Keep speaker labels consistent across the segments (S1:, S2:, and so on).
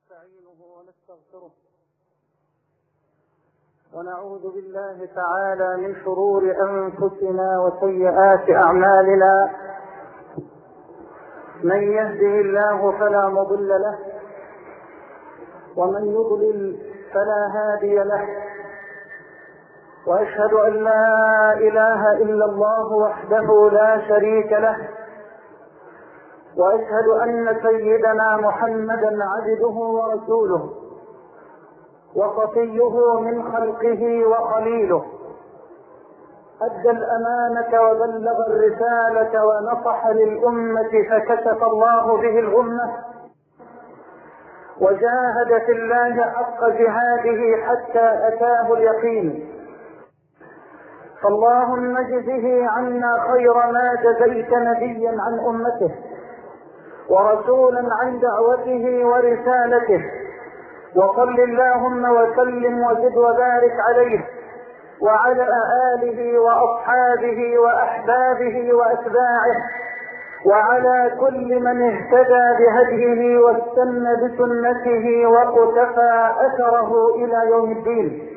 S1: ونستعينه ونستغفره ونعوذ بالله تعالى من شرور أنفسنا وسيئات أعمالنا. من يهده الله فلا مضل له ومن يضلل فلا هادي له، وأشهد أن لا إله إلا الله وحده لا شريك له، وأشهد أن سيدنا محمدا عبده ورسوله وصفيه من خلقه وخليله، أدى الأمانة وبلغ الرسالة ونصح للأمة فكشف الله به الغمة، وجاهد في الله حق جهاده حتى أتاه اليقين. فاللهم اجزه عنا خير ما جزيت نبيا عن أمته ورسولا عن دعوته ورسالته، وصل اللهم وسلم وزد وبارك عليه وعلى آله وأصحابه وأحبابه وأتباعه وعلى كل من اهتدى بهديه واستنى بسنته وقتفى أثره إلى يوم الدين.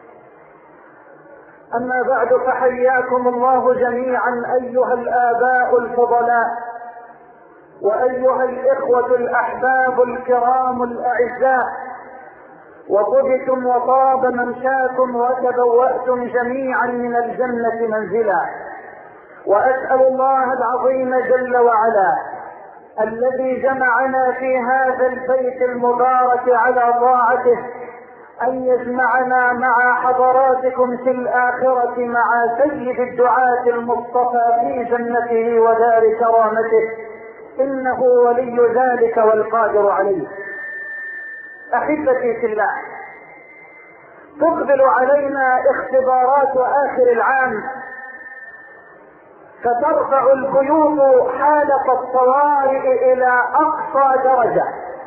S1: أما بعد، فحياكم الله جميعا أيها الآباء الفضلاء وأيها الإخوة الأحباب الكرام الأعزاء، وطبتم وطاب ممشاكم وتبوأتم جميعا من الجنة منزلا. وأسأل الله العظيم جل وعلا الذي جمعنا في هذا البيت المبارك على طاعته أن يجمعنا مع حضراتكم في الآخرة مع سيد الدعاة المصطفى في جنته ودار كرامته، إنه ولي ذلك والقادر عليه. أحبتي في الله، تقبل علينا اختبارات آخر العام، فترفع القيود حالة الطوارئ إلى أقصى درجة.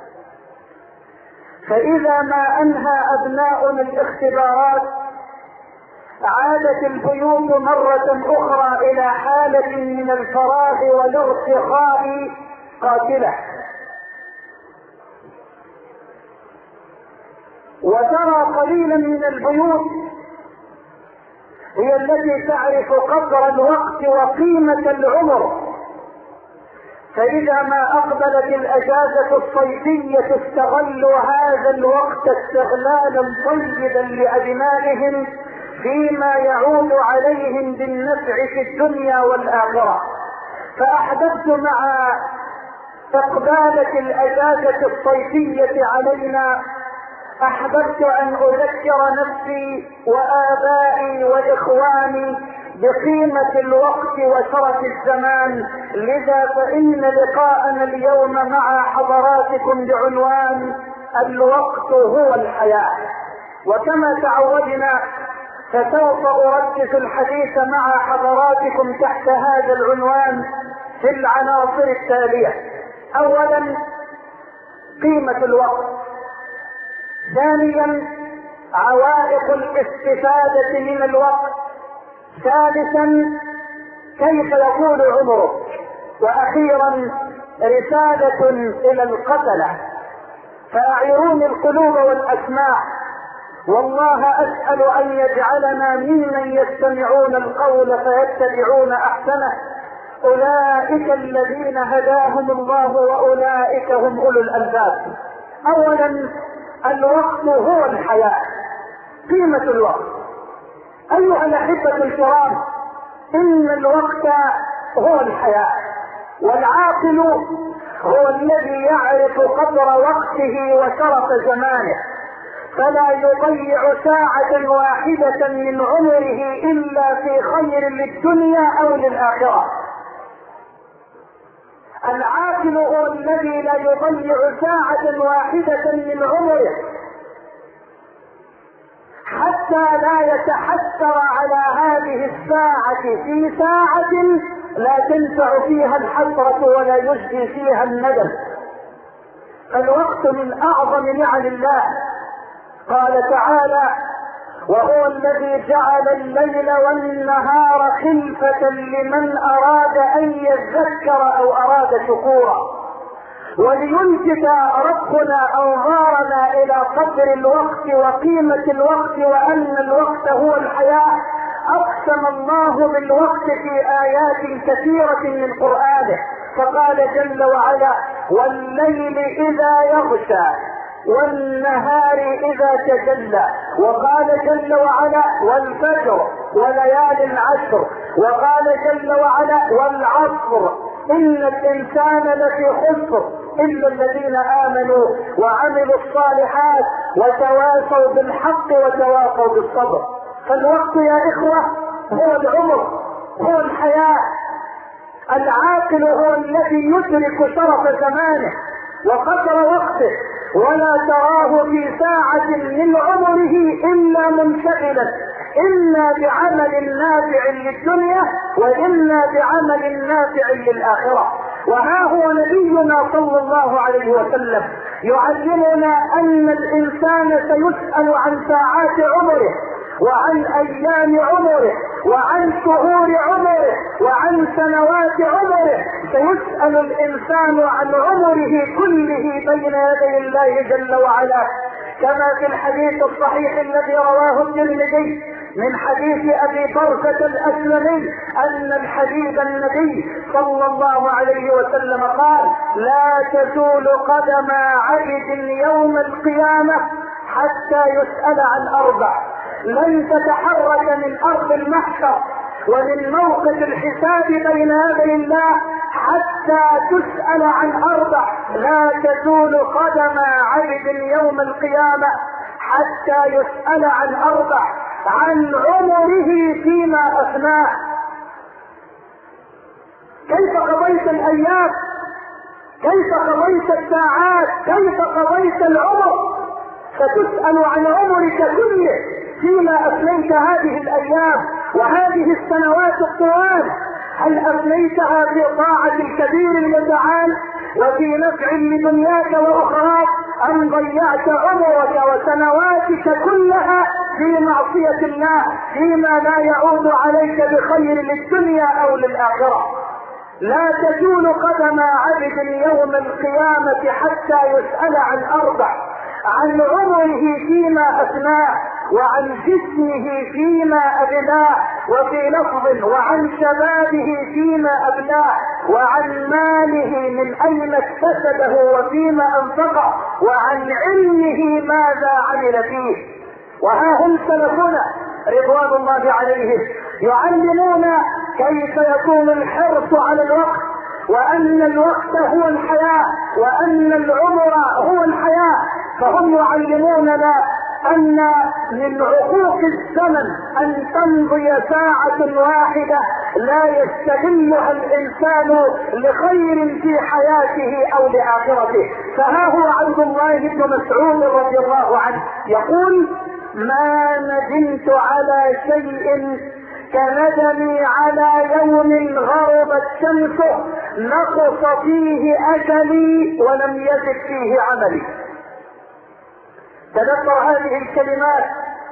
S1: فإذا ما أنهى أبناؤنا الاختبارات عادت البيوت مرة أخرى إلى حالة من الفراغ والارتخاء قاتلة. وترى قليلا من البيوت هي التي تعرف قدر الوقت وقيمة العمر، فإذا ما أقبلت الأجازة الصيفية استغلوا هذا الوقت استغلالا طيبا لأبنائهم فيما يعود عليهم بالنفع في الدنيا والآخرة. فأحببت مع استقبالة الأجازة الصيفية علينا، أحببت أن أذكر نفسي وآبائي وإخواني بقيمة الوقت وشرف الزمان. لذا فإن لقاءنا اليوم مع حضراتكم بعنوان الوقت هو الحياة. وكما تعودنا فسوف أركز الحديث مع حضراتكم تحت هذا العنوان في العناصر التالية: أولا قيمة الوقت، ثانيا عوائق الاستفادة من الوقت، ثالثا كيف يطول عمرك، وأخيرا رسالة إلى القتلة. فأعيروني القلوب والأسماع، والله أسأل أن يجعلنا ممن يستمعون القول فيتبعون أحسنه. أولئك الذين هداهم الله وأولئك هم أولو الألباب. أولا الوقت هو الحياة، قيمة الوقت. أيها الأحبة الكرام، إن الوقت هو الحياة، والعاقل هو الذي يعرف قدر وقته وشرف زمانه، فلا يضيع ساعة واحدة من عمره إلا في خير للدنيا أو للآخرة. العاقل هو الذي لا يضيع ساعة واحدة من عمره حتى لا يتحسر على هذه الساعة في ساعة لا تنفع فيها الحسرة ولا يجدي فيها الندم. الوقت من أعظم نعم الله. قال تعالى: وهو الذي جعل الليل والنهار خلفة لمن أراد أن يذكر أو أراد شكورا. وليلفت ربنا انظارنا الى قدر الوقت وقيمة الوقت وان الوقت هو الحياة. اقسم الله بالوقت في ايات كثيرة من قرآنه، فقال جل وعلا: والليل اذا يغشى والنهار اذا تجلى، وقال جل وعلا: والفجر وليال عشر، وقال جل وعلا: والعصر ان الانسان لفي خسر الا الذين امنوا وعملوا الصالحات وتواصوا بالحق وتواصوا بالصبر. فالوقت يا اخوة هو العمر، هو الحياة. العاقل هو الذي يدرك شرف زمانه وقدر وقته، ولا تراه في ساعة من عمره الا منشغلا اما بعمل نافع للدنيا واما بعمل نافع للآخرة. وها هو نبينا صلى الله عليه وسلم يعلمنا ان الانسان سيسأل عن ساعات عمره وعن ايام عمره وعن شهور عمره وعن سنوات عمره. سيسأل الانسان عن عمره كله بين يدي الله جل وعلا، كما في الحديث الصحيح الذي رواه الترمذي من حديث ابي برزة الاسلمي ان الحبيب النبي صلى الله عليه وسلم قال: لا تزول قدم عبد يوم القيامة حتى يسأل عن اربع. لن تتحرك من ارض المحشر ومن موقف الحساب بين يدي الله حتى تسأل عن اربع. لا تزول قدم عبد يوم القيامة حتى يسأل عن اربع: عن عمره فيما افناه. كيف قضيت الايام؟ كيف قضيت الساعات؟ كيف قضيت العمر؟ ستسأل عن عمرك كله فيما افنيت هذه الايام وهذه السنوات الطوال. هل افنيتها في طاعة الكبير المتعال وفي نفع لدنياك واخراك، ام ضيعت عمرك وسنواتك كلها في معصية الله فيما لا يعود عليك بخير للدنيا او للآخرة؟ لا تزول قدم عبد يوم القيامة حتى يسأل عن اربع: عن عمره فيما افناه، وعن جسمه فيما ابلاه، وفي لفظ: وعن شبابه فيما ابلاه، وعن ماله من اين اكتسبه وفيما انفقه، وعن علمه ماذا عمل فيه. وها هم سلفنا رضوان الله عليهم يعلمون كيف يكون الحرص على الوقت، وان الوقت هو الحياة، وان العمر هو الحياة. فهم يعلموننا ان من عقوق الزمن ان تمضي ساعة واحدة لا يستغلها الانسان لخير في حياته او لاخرته. فها هو عبد الله بن مسعود رضي الله عنه يقول: ما ندمت على شيء كندمي على يوم غربت شمسه نقص فيه اجلي ولم يزد فيه عملي. تذكر هذه الكلمات.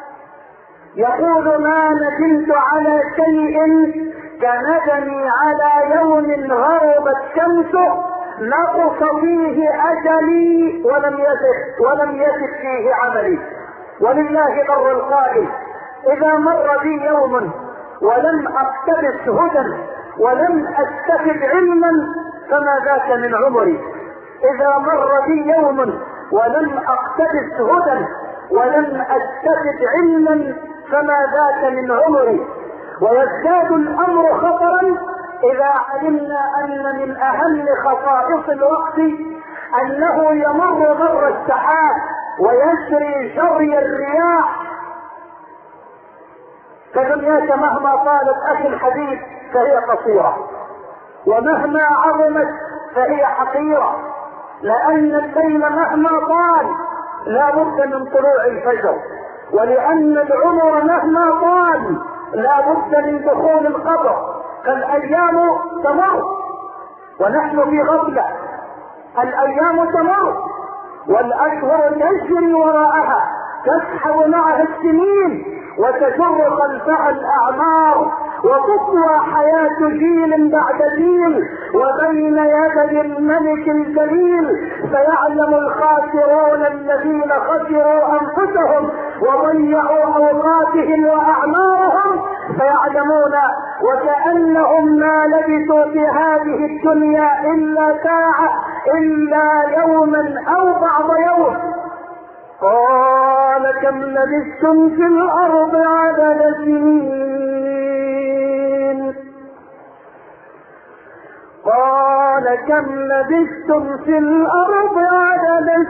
S1: يقول: ما ندمت على شيء كندمي على يوم غربت شمسه نقص فيه اجلي ولم يزد فيه عملي. ولله بر القائل: اذا مر بي يوم ولم اقتبس هدى ولم استفد علما فما ذاك من عمري. اذا مر بي يوم ولم اقتبس هدى ولم استفد علما فما ذاك من عمري. ويزداد الامر خطرا اذا علمنا ان من اهم خصائص الوقت انه يمر مر السحاب ويجري جري الرياح. فدنياك مهما طالت اخي الحبيب فهي قصيرة، ومهما عظمت فهي حقيرة، لان الليل مهما طال لا بد من طلوع الفجر، ولان العمر مهما طال لا بد من دخول القبر. فالايام تمر ونحن في غفلة، الايام تمر والاشهر تجري وراءها تسحب معها السنين وتجر خلفها الاعمار، وتطوى حياة جيل بعد جيل، وبين يدي الملك الجليل سيعلم الخاسرون الذين خسروا انفسهم وضيعوا اوقاتهم واعمارهم، سيعلمون وكأنهم ما لبثوا في هذه الدنيا الا ساعة الا يوما او بعض يوم. قال كم لبثتم في الارض عدد سنين؟ قال كم لبثتم في الارض عدد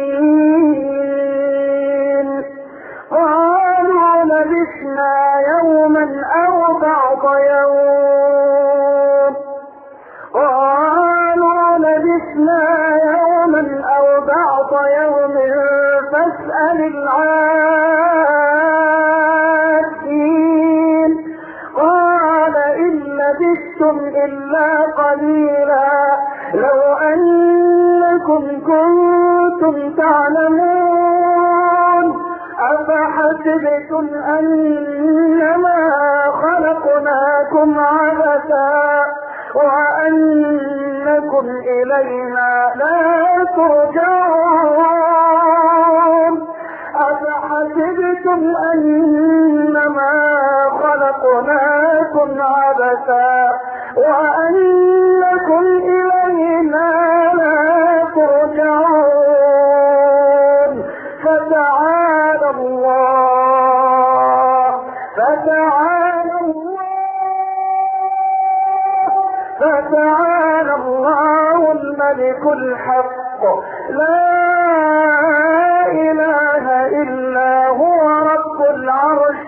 S1: سنين؟ قالوا لبثنا يوما او بعض يوم. قالوا لبثنا يوما او بعض يوم فاسأل العادين. قال إن لبثتم إلا قليلا لو أنكم كنتم تعلمون أفحسبتم أنما خلقناكم عبثا وأنكم إلينا لا ترجعون. أفحسبتم أنما خلقناكم عبثا وأنكم إلينا لا ترجعون. فتعالى الله الملك الحق لا إله إلا هو رب العرش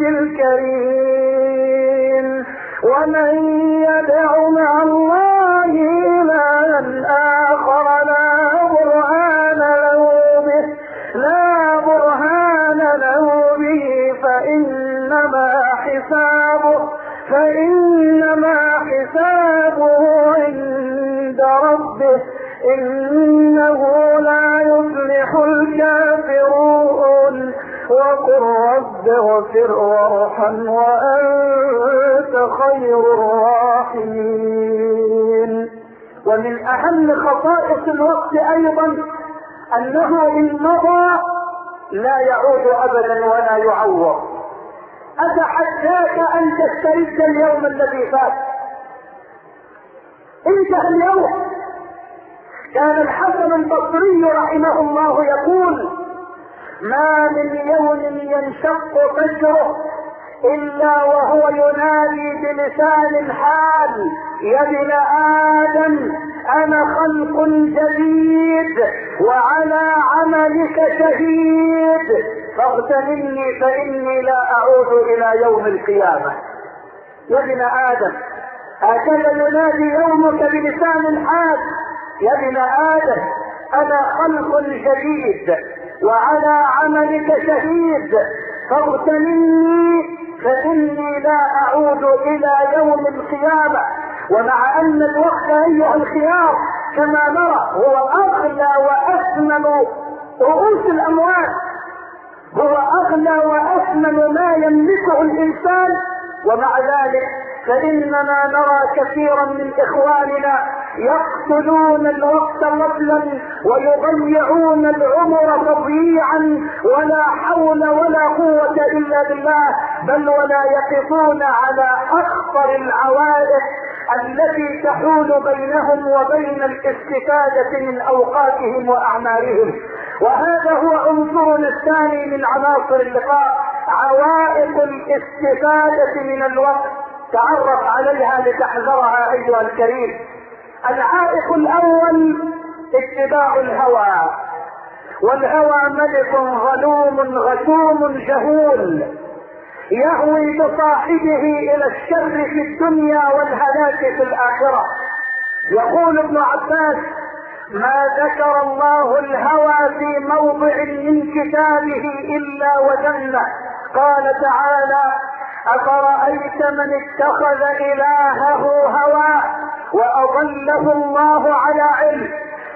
S1: الكريم. ومن يدع مع الله إلها آخر لا برهان له به فإنما حسابه عند ربه إنه لا يفلح الكافرون. وقل رب اغفر وارحم وأنت خير الراحمين. ومن أهم خصائص الوقت أيضا أنه إن مضى لا يعود أبدا ولا يعوض. أتحداك أن تسترد اليوم الذي فات. انتهى اليوم. كان الحسن البصري رحمه الله يقول ما من يوم ينشق فجره إلا وهو ينادي بلسان الحال يا ابن آدم أنا خلق جديد وعلى عملك شهيد فاغتنمني فإني لا أعود إلى يوم القيامة. يا ابن آدم هكذا ينادي يومك بلسان الحال يا ابن آدم أنا خلق جديد وعلى عملك شهيد فاغتنمني فإني لا أعود إلى يوم القيامة. ومع أن الوقت أيها الخيار كما نرى هو أغلى وأثمن رؤوس الأموال، هو أغلى وأثمن ما يملكه الإنسان، ومع ذلك فإننا نرى كثيرا من إخواننا يقتلون الوقت قتلا ويضيعون العمر تضييعا ولا حول ولا قوة إلا بالله، بل ولا يقفون على أخطر العوائق التي تحول بينهم وبين الاستفادة من أوقاتهم وأعمارهم. وهذا هو عنصرنا الثاني من عناصر اللقاء، عوائق الاستفادة من الوقت. تعرف عليها لتحذرها أيها الكريم. العائق الأول اتباع الهوى، والهوى ملك ظلوم غشوم جهول يهوي بصاحبه إلى الشر في الدنيا والهلاك في الآخرة. يقول ابن عباس ما ذكر الله الهوى في موضع من كتابه إلا وجنه. قال تعالى أفرأيت من اتخذ إلهه هواه وأضله الله على علم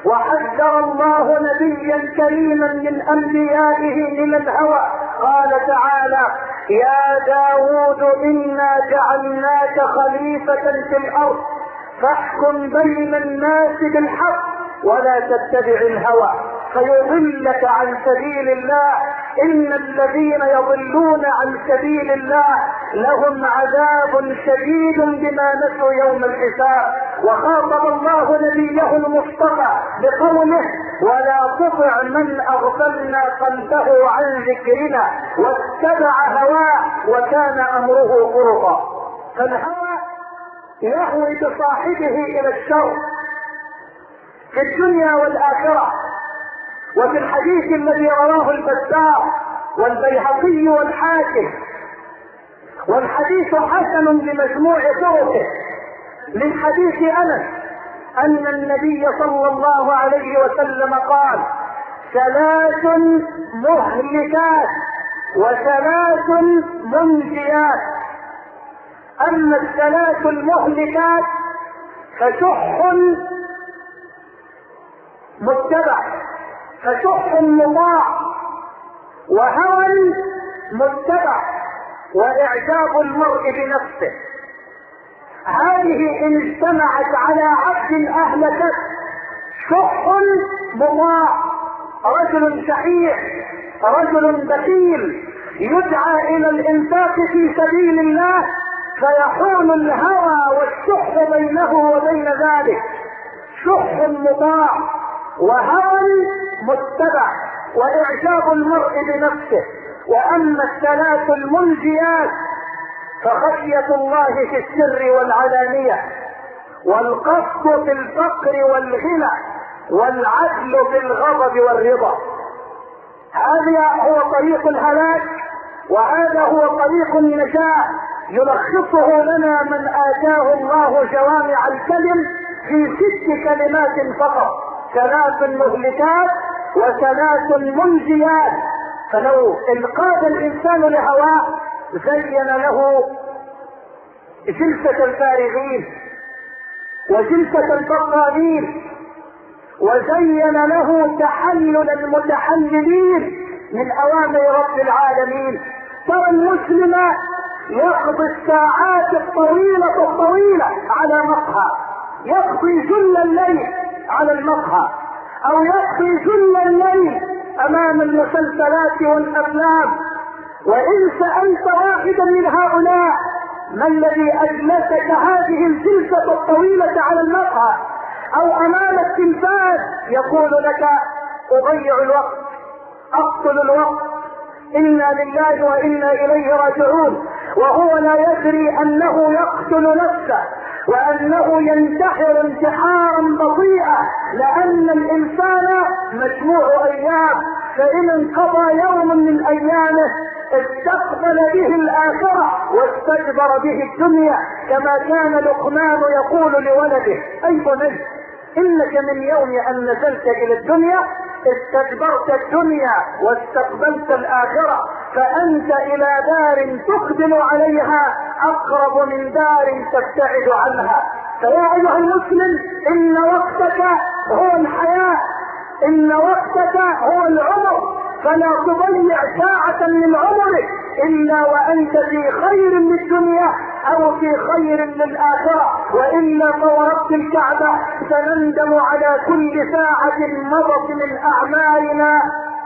S1: وحذر الله نبيا كريما من انبيائه من الهوى. قال تعالى: يا داود انا جعلناك خليفة في الارض فاحكم بين الناس بالحق ولا تتبع الهوى فيضلك عن سبيل الله ان الذين يضلون عن سبيل الله لهم عذاب شديد بما نسوا يوم الحساب. وخاطب الله نبيه المصطفى بقوله: ولا تطع من اغفلنا قلبه عن ذكرنا واتبع هواه وكان امره فرطا. فالهوى يهوي بصاحبه الى الشر في الدنيا والاخره. وفي الحديث الذي رواه البزار والبيهقي والحاكم، والحديث حسن لمجموع طرقه، من حديث انس ان النبي صلى الله عليه وسلم قال: 3 مهلكات و3 منجيات. اما ال3 المهلكات فشح متبع، فشح مطاع، وهوى متبع، واعجاب المرء بنفسه. هذه ان اجتمعت على عبد اهلكت. شح مطاع، رجل شحيح، رجل بخيل يدعى الى الانفاق في سبيل الله فيحول الهوى والشح بينه وبين ذلك. شح مطاع وهوى متبع واعجاب المرء بنفسه. واما ال3 المنجيات فخشية الله في السر والعلانية، والقصد في الفقر والغنى، والعدل في الغضب والرضا. هذا هو طريق الهلاك، وهذا هو طريق النجاة. يلخصه لنا من آتاه الله جوامع الكلم في 6 كلمات فقط: 3 مهلكات و3 منجيات. فلو انقاد الانسان لهواه زين له جلسة الفارغين وجلسة البطالين، وزين له تحلل المتحللين من اوامر رب العالمين. ترى المسلم يقضي الساعات الطويلة على مقهى، يقضي جل الليل على المقهى، او يقضي جل الليل امام المسلسلات والافلام. وان سألت واحدا من هؤلاء: ما الذي اجلسك هذه الجلسة الطويلة على المقهى او امام التلفاز؟ يقول لك: اضيع الوقت، اقتل الوقت، انا لله وانا اليه راجعون. وهو لا يدري انه يقتل نفسه وانه ينتحر انتحارا بطيئا، لان الانسان مجموع ايام، فان انقضى يوم من ايامه استقبل به الاخره واستجبر به الدنيا، كما كان لقمان يقول لولده: اي بني انك من يوم ان نزلت الى الدنيا استدبرت الدنيا واستقبلت الاخره، فانت الى دار تقبل عليها اقرب من دار تبتعد عنها. فيا ايها المسلم، ان وقتك هو الحياه، ان وقتك هو العمر، فلا تضيع ساعة من عمرك الا وانت في خير للدنيا او في خير للآخرة، والا فورب الكعبة سنندم على كل ساعة مضت من اعمالنا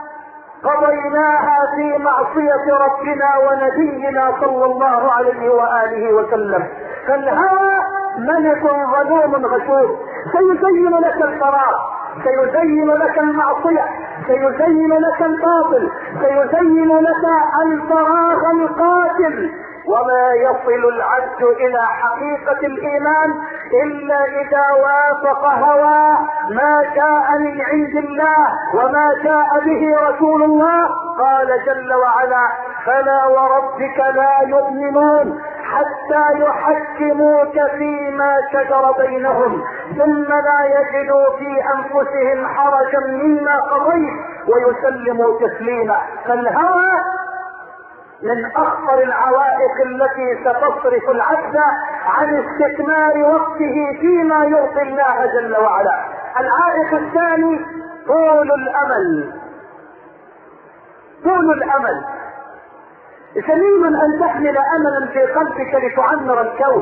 S1: قضيناها في معصية ربنا ونبينا صلى الله عليه وآله وسلم. فالهوى ملك ظلوم غشوم، سيزين لك الفراغ، سيزين لك المعصية، سيزين لك الباطل، سيزين لك الفراغ القاتل. وما يصل العبد الى حقيقة الايمان الا اذا وافق هواه ما جاء من عند الله وما جاء به رسول الله. قال جل وعلا: فلا وربك لا يؤمنون حتى يحكموك فيما شجر بينهم ثم لا يجدوا في انفسهم حرجا مما قضيت ويسلموا تسليما. فالهوى من اخطر العوائق التي ستصرف العبد عن استثمار وقته فيما يرضي الله جل وعلا. العائق الثاني طول الامل. طول الامل. جميل ان تحمل املا في قلبك لتعمر الكون،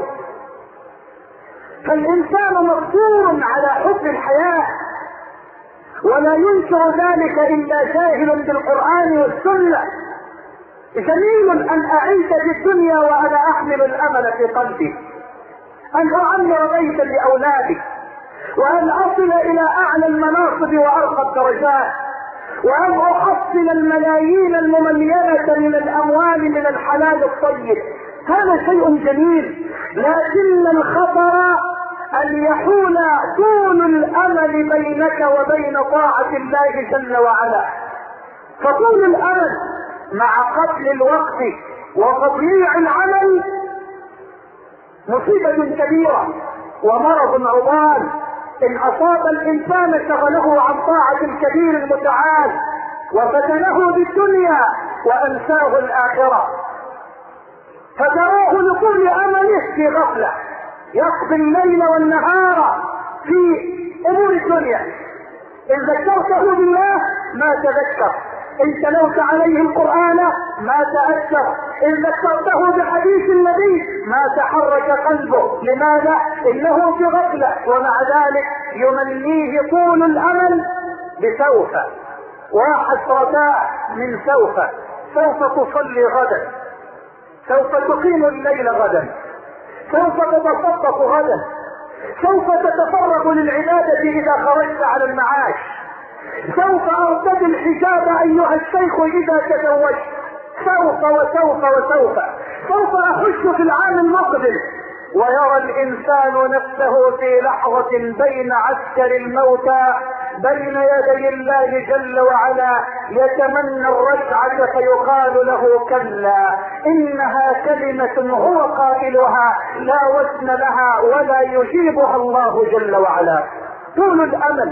S1: فالانسان مفطور على حب الحياه، ولا ينكر ذلك الا جاهل بالقران والسنه. جميل ان اعيش في الدنيا وانا احمل الامل في قلبي، ان اعمر بيتا لاولادي، وان اصل الى اعلى المناصب وارقى الدرجات، وان احصل الملايين المملينة من الاموال من الحلال الطيب. هذا شيء جميل، لكن الخطر ان يحول طول الامل بينك وبين طاعة الله جل وعلا. فطول الامل مع قتل الوقت وتضييع العمل مصيبة كبيرة ومرض عضال ان اصاب الانسان شغله عن طاعة الكبير المتعال وفتنه بالدنيا وانساه الاخرة، فتراه لكل امله في غفلة، يقضي الليل والنهار في امور الدنيا. ان ذكرته بالله ما تذكر، ان تلوت عليه القرآن ما تأثر، ان ذكرته بحديث النبي ما تحرك قلبه. لماذا؟ انه في غفلة. ومع ذلك يمنيه طول الامل بسوف، وحسرتاه من سوف. سوف تصلي غدا، سوف تقيم الليل غدا، سوف تتصدق غدا، سوف تتفرغ للعبادة اذا خرجت على المعاش، سوف ارتدي الحجاب ايها الشيخ اذا تزوجت، سوف وسوف وسوف، سوف اخش في العام المقبل. ويرى الانسان نفسه في لحظة بين عسكر الموتى بين يدي الله جل وعلا يتمنى الرجعة، فيقال له كلا انها كلمة هو قائلها لا وزن لها ولا يجيبها الله جل وعلا. طول الامل.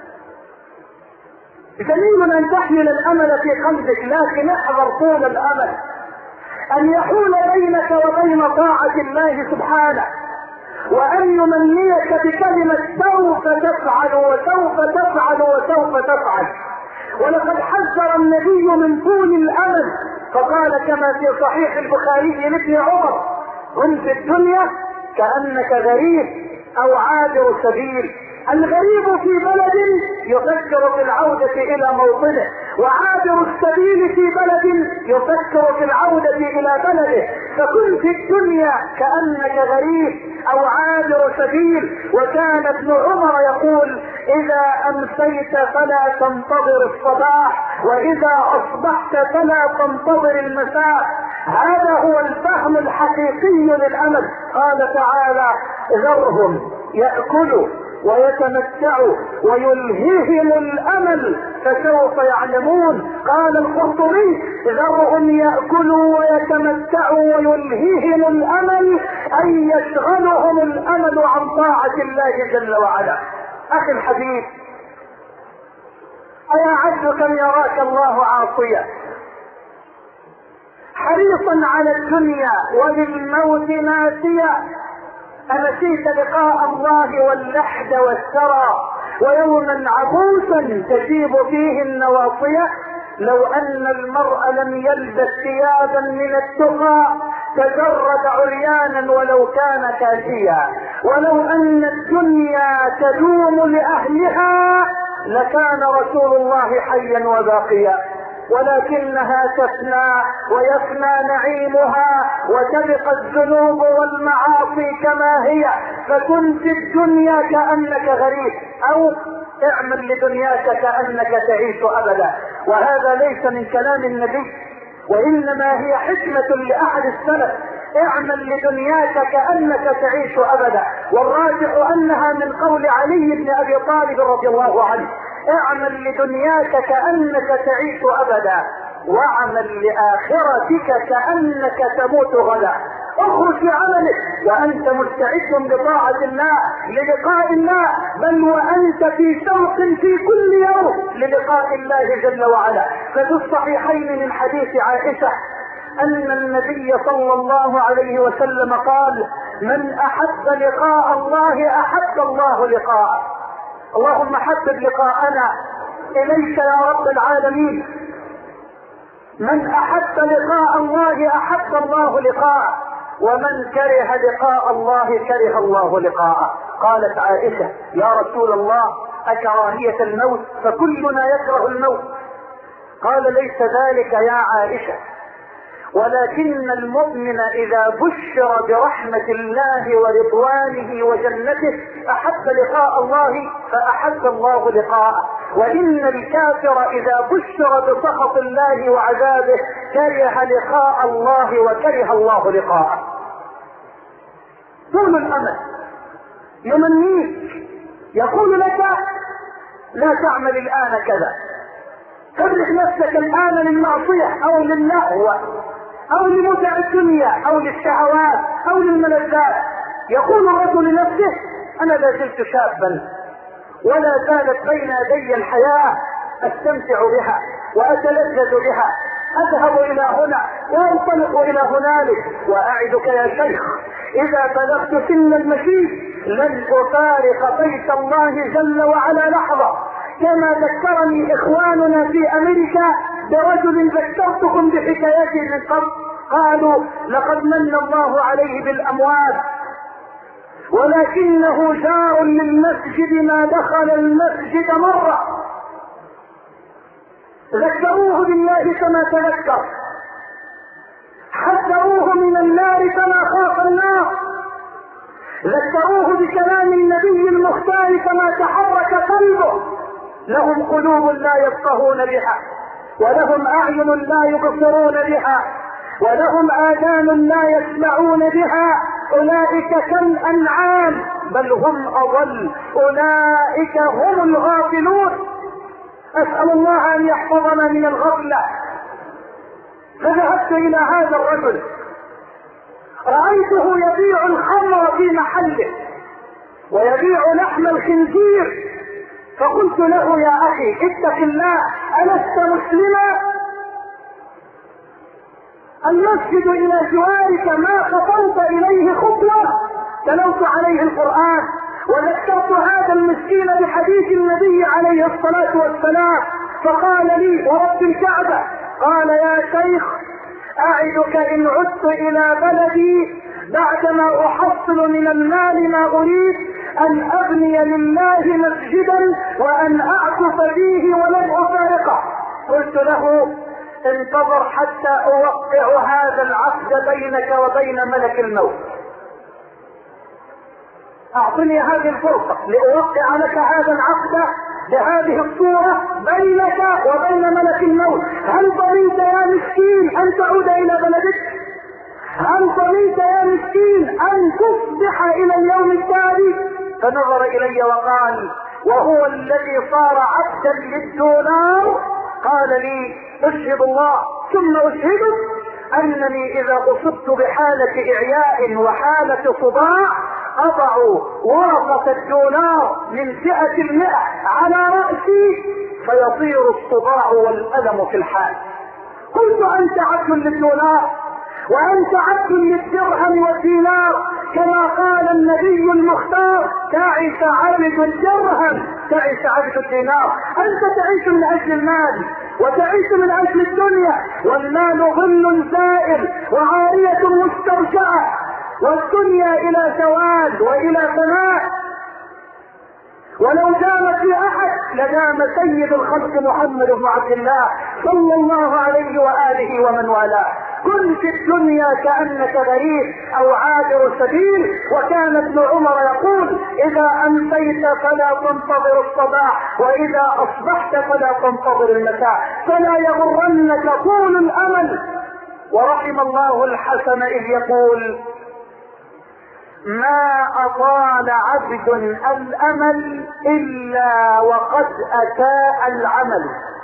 S1: جميل ان تحمل الامل في قلبك، لكن احذر طول الامل ان يحول بينك وبين طاعة الله سبحانه، وان يمنيك بكلمة سوف تفعل وسوف تفعل وسوف تفعل. ولقد حذر النبي من طول الامل، فقال كما في صحيح البخاري لابن عمر: كن في الدنيا كأنك غريب او عابر سبيل. الغريب في بلد يفكر في العودة الى موطنه، وعابر السبيل في بلد يفكر في العودة الى بلده. فكن في الدنيا كأنك غريب او عابر سبيل. وكان ابن عمر يقول: اذا امسيت فلا تنتظر الصباح، واذا اصبحت فلا تنتظر المساء. هذا هو الفهم الحقيقي للامل. قال تعالى: ذرهم يأكلوا ويتمتعوا ويلهيهم الامل فسوف يعلمون. قال القرطبي: ذرهم يأكلوا ويتمتعوا ويلهيهم الامل، اي يشغلهم الامل عن طاعة الله جل وعلا. اخي الحبيب، ايا عبد كم يراك الله عاصيا حريصا على الدنيا وبالموت ناسيا، أنسيت لقاء الله واللحد والثرى ويوما عبوسا تجيب فيه النواصية. لو أن المرء لم يلبس ثيابا من التقى تجرد عريانا ولو كان كاسيا. ولو أن الدنيا تدوم لأهلها لكان رسول الله حيا وباقيا، ولكنها تفنى ويفنى نعيمها وتبقى الذنوب والمعاصي كما هي. فكن في الدنيا كأنك غريب، او اعمل لدنياك كأنك تعيش ابدا. وهذا ليس من كلام النبي، وانما هي حكمة لأحد السلف: اعمل لدنياك كأنك تعيش ابدا. والراجح انها من قول علي بن ابي طالب رضي الله عنه: اعمل لدنياك كأنك تعيش ابدا، واعمل لآخرتك كأنك تموت غدا. اخرج في عملك وانت مستعد لطاعة الله للقاء الله، بل وانت في شوق في كل يوم للقاء الله جل وعلا. ففي الصحيحين من حديث عائشة ان النبي صلى الله عليه وسلم قال: من احب لقاء الله احب الله لقاءه، اللهم حبب لقاءنا اليك يا رب العالمين. من احب لقاء الله احب الله لقاءه، ومن كره لقاء الله كره الله لقاءه. قالت عائشة: يا رسول الله أكراهية الموت؟ فكلنا يكره الموت. قال: ليس ذلك يا عائشة، ولكن المؤمن إذا بشر برحمة الله ورضوانه وجنته أحب لقاء الله فأحب الله لقاءه، وإن الكافر إذا بشر بسخط الله وعذابه كره لقاء الله وكره الله لقاءه. طول الأمل يمنيك، يقول لك: لا تعمل الآن كذا، تفرغ نفسك الآن للمعصية أو للهو أو لمتع الدنيا أو للشهوات أو للملذات. يقول الرجل لنفسه: أنا لا زلت شابا ولا زالت بين يدي الحياة، أستمتع بها وأتلذذ بها، أذهب إلى هنا وأنطلق إلى هنالك. وأعدك يا شيخ إذا بلغت سن المشيب لن أفارق بيت الله جل وعلا لحظة، كما ذكرني إخواننا في أمريكا برجل ذكرتكم بحكايته من قبل، قالوا: لقد من الله عليه بالأموال ولكنه جار للمسجد ما دخل المسجد مرة. ذكروه بالله كما تذكر، حذروه من النار كما خاف النار، ذكروه بكلام النبي المختار كما تحرك قلبه. لهم قلوب لا يفقهون بها، ولهم أعين لا يبصرون بها، ولهم آذان لا يسمعون بها. أولئك كالأنعام بل هم أضل، أولئك هم الغافلون. أسأل الله أن يحفظنا من الغفلة. فذهبت إلى هذا الرجل، رأيته يبيع الخمر في محله ويبيع لحم الخنزير، فقلت له: يا أخي اتق الله، ألست مسلما؟ المسجد إلى جوارك ما خطوت إليه خطوة. تلوت عليه القرآن وذكرت هذا المسكين بحديث النبي عليه الصلاة والسلام، فقال لي: ورب الكعبة، قال: يا شيخ أعدك إن عدت إلى بلدي بعدما أحصل من المال ما أريد أن أبني لله مسجدا وأن أعكف فيه ولن أفارقه. قلت له: انتظر حتى أوقع هذا العقد بينك وبين ملك الموت. أعطني هذه الفرصة لأوقع لك هذا العقد بهذه الصورة بينك وبين ملك الموت. هل ضمنت يا مسكين أن تعود إلى بلدك؟ هل ضمنت يا مسكين أن تصبح إلى اليوم التالي؟ فنظر إلي وقال، وهو الذي صار عبدا للدولار، قال لي: أشهد الله ثم أشهدك أنني إذا أصبت بحالة إعياء وحالة صداع أضع ورقة الدولار من 100 على رأسي فيطير الصداع والألم في الحال. قلت: أنت عبد للدولار وأنت عبد للدرهم والدينار، كما قال النبي المختار: تعس عبد الدرهم تعس عبد الدينار. أنت تعيش من أجل المال وتعيش من أجل الدنيا، والمال ظل زائل وعارية مسترجعة، والدنيا إلى زوال وإلى فناء. ولو دام في أحد لدام سيد الخلق محمد بن عبد الله صلى الله عليه وآله ومن والاه. كن في الدنيا كأنك غريب أو عابر سبيل. وكان ابن عمر يقول: إذا أمسيت فلا تنتظر الصباح، وإذا أصبحت فلا تنتظر المساء، فلا يغرنك طول الأمل. ورحم الله الحسن إذ يقول: ما أطال عبد الأمل إلا وقد أتى العمل.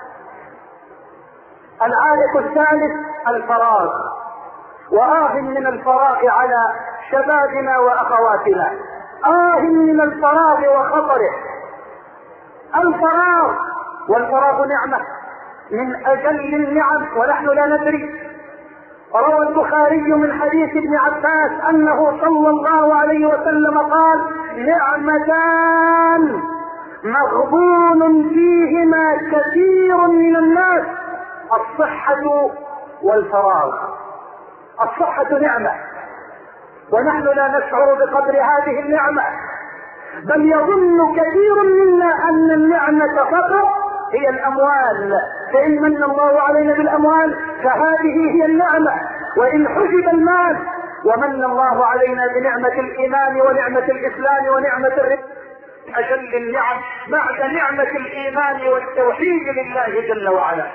S1: العائق الثالث الفراغ، وآه من الفراغ على شبابنا وأخواتنا، آه من الفراغ وخطره. الفراغ، والفراغ نعمة من أجل النعم ونحن لا ندري. روى البخاري من حديث ابن عباس أنه صلى الله عليه وسلم قال: نعمتان مغبون فيهما كثير من الناس: الصحة والفراغ. الصحة نعمة، ونحن لا نشعر بقدر هذه النعمة، بل يظن كثير منا ان النعمة فقط هي الاموال، فان من الله علينا بالاموال فهذه هي النعمة، وان حجب المال ومن الله علينا بنعمة الايمان ونعمة الاسلام ونعمة الرزق، اجل النعم بعد نعمة الايمان والتوحيد لله جل وعلا.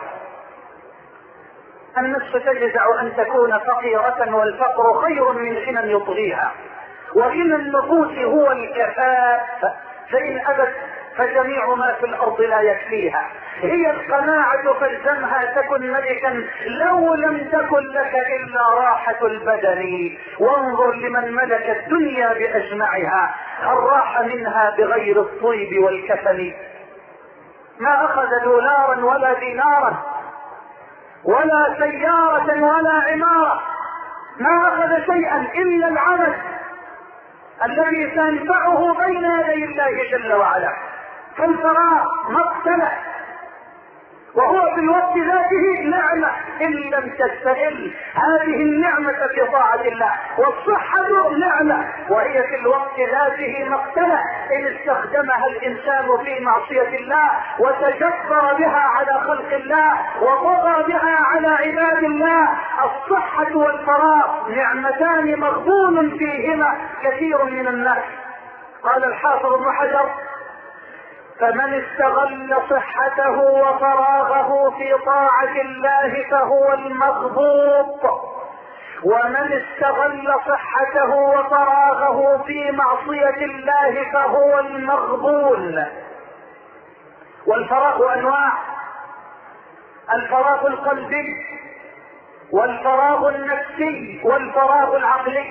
S1: النفس تجزع ان تكون فقيرة، والفقر خير من غنى يطغيها، وغنى النفوس هو الكفاف، فان ابت فجميع ما في الارض لا يكفيها. هي القناعة فالزمها تكن ملكا لو لم تكن لك الا راحة البدن، وانظر لمن ملك الدنيا باجمعها هل راح منها بغير الطيب والكفن. ما اخذ دولارا ولا دينارا ولا سيارة ولا عمارة، ما اخذ شيئا الا العمل الذي سينفعه بين يدي الله جل وعلا. فالفراغ مقتله، وهو في الوقت ذاته نعمة ان لم تستغل هذه النعمة في طاعة الله، والصحة نعمة وهي في الوقت ذاته مقتلة ان استخدمها الانسان في معصية الله وتجبر بها على خلق الله وطغى بها على عباد الله. الصحة والفراغ نعمتان مغبون فيهما كثير من الناس. قال الحافظ ابن حجر: فمن استغل صحته وفراغه في طاعة الله فهو المغبوط، ومن استغل صحته وفراغه في معصية الله فهو المغبون. والفراغ انواع: الفراغ القلبي والفراغ النفسي والفراغ العقلي.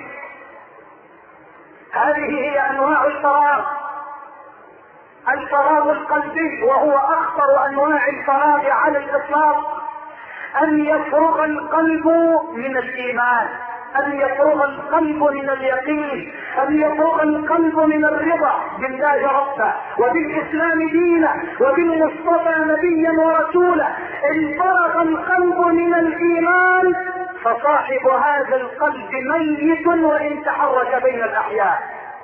S1: هذه هي انواع الفراغ. الفراغ القلبي وهو اخطر انواع الفراغ على الاطلاق، ان يفرغ القلب من الايمان، ان يفرغ القلب من اليقين، ان يفرغ القلب من الرضا بالله ربا وبالاسلام دينا وبالمصطفى نبيا ورسولا. ان فرغ القلب من الايمان فصاحب هذا القلب ميت وان تحرك بين الاحياء.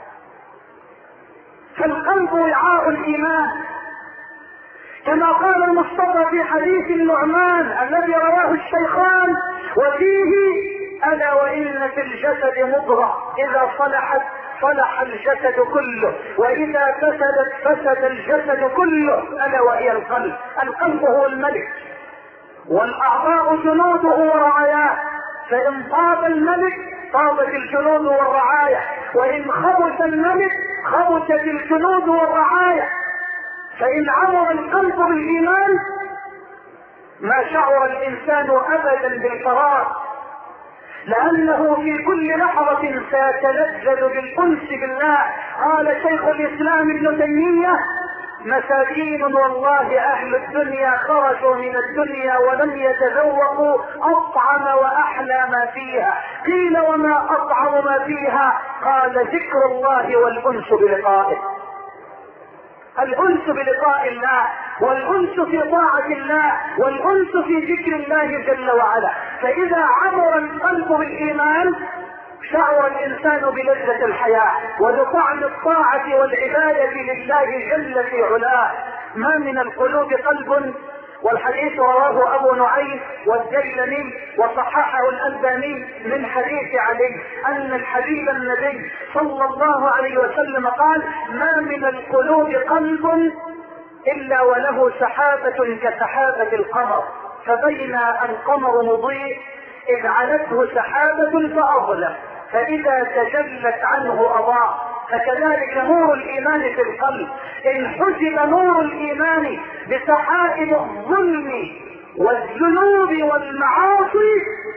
S1: فالقلب وعاء الايمان، كما قال المصطفى في حديث النعمان الذي رواه الشيخان وفيه: الا وان في الجسد مضغة اذا صلحت صلح الجسد كله، واذا فسدت فسد الجسد كله، الا وهي القلب. القلب هو الملك، والاعضاء جنوده ورعاياه، فان طاب الملك طابت الجنود والرعاية، وان خبث الملك خبثت الجنود والرعاية. فان عمر القلب بالايمان ما شعر الانسان ابدا بالفراغ، لانه في كل لحظة سيتلذذ بالانس بالله. قال شيخ الاسلام ابن تيمية: مساكين والله اهل الدنيا خرجوا من الدنيا ولم يتذوقوا اطعم واحلى ما فيها. قيل: وما اطعم ما فيها؟ قال: ذكر الله والانس بلقائه. الانس بلقاء الله، والانس في طاعة الله، والانس في ذكر الله جل وعلا. فاذا عمر القلب بالايمان شعر الانسان بلذة الحياة وبطعم الطاعة والعبادة لله جل في علاه. ما من القلوب قلب، والحديث رواه ابو نعيم والديلمي وصححه الالباني من حديث علي ان الحبيب النبي صلى الله عليه وسلم قال: ما من القلوب قلب الا وله سحابة كسحابة القمر، فبين القمر مضيء اذ علته سحابة فاظلم، فاذا تجلت عنه اضاء. فكذلك نور الايمان في القلب، ان حجب نور الايمان بسحائب الظلم والذنوب والمعاصي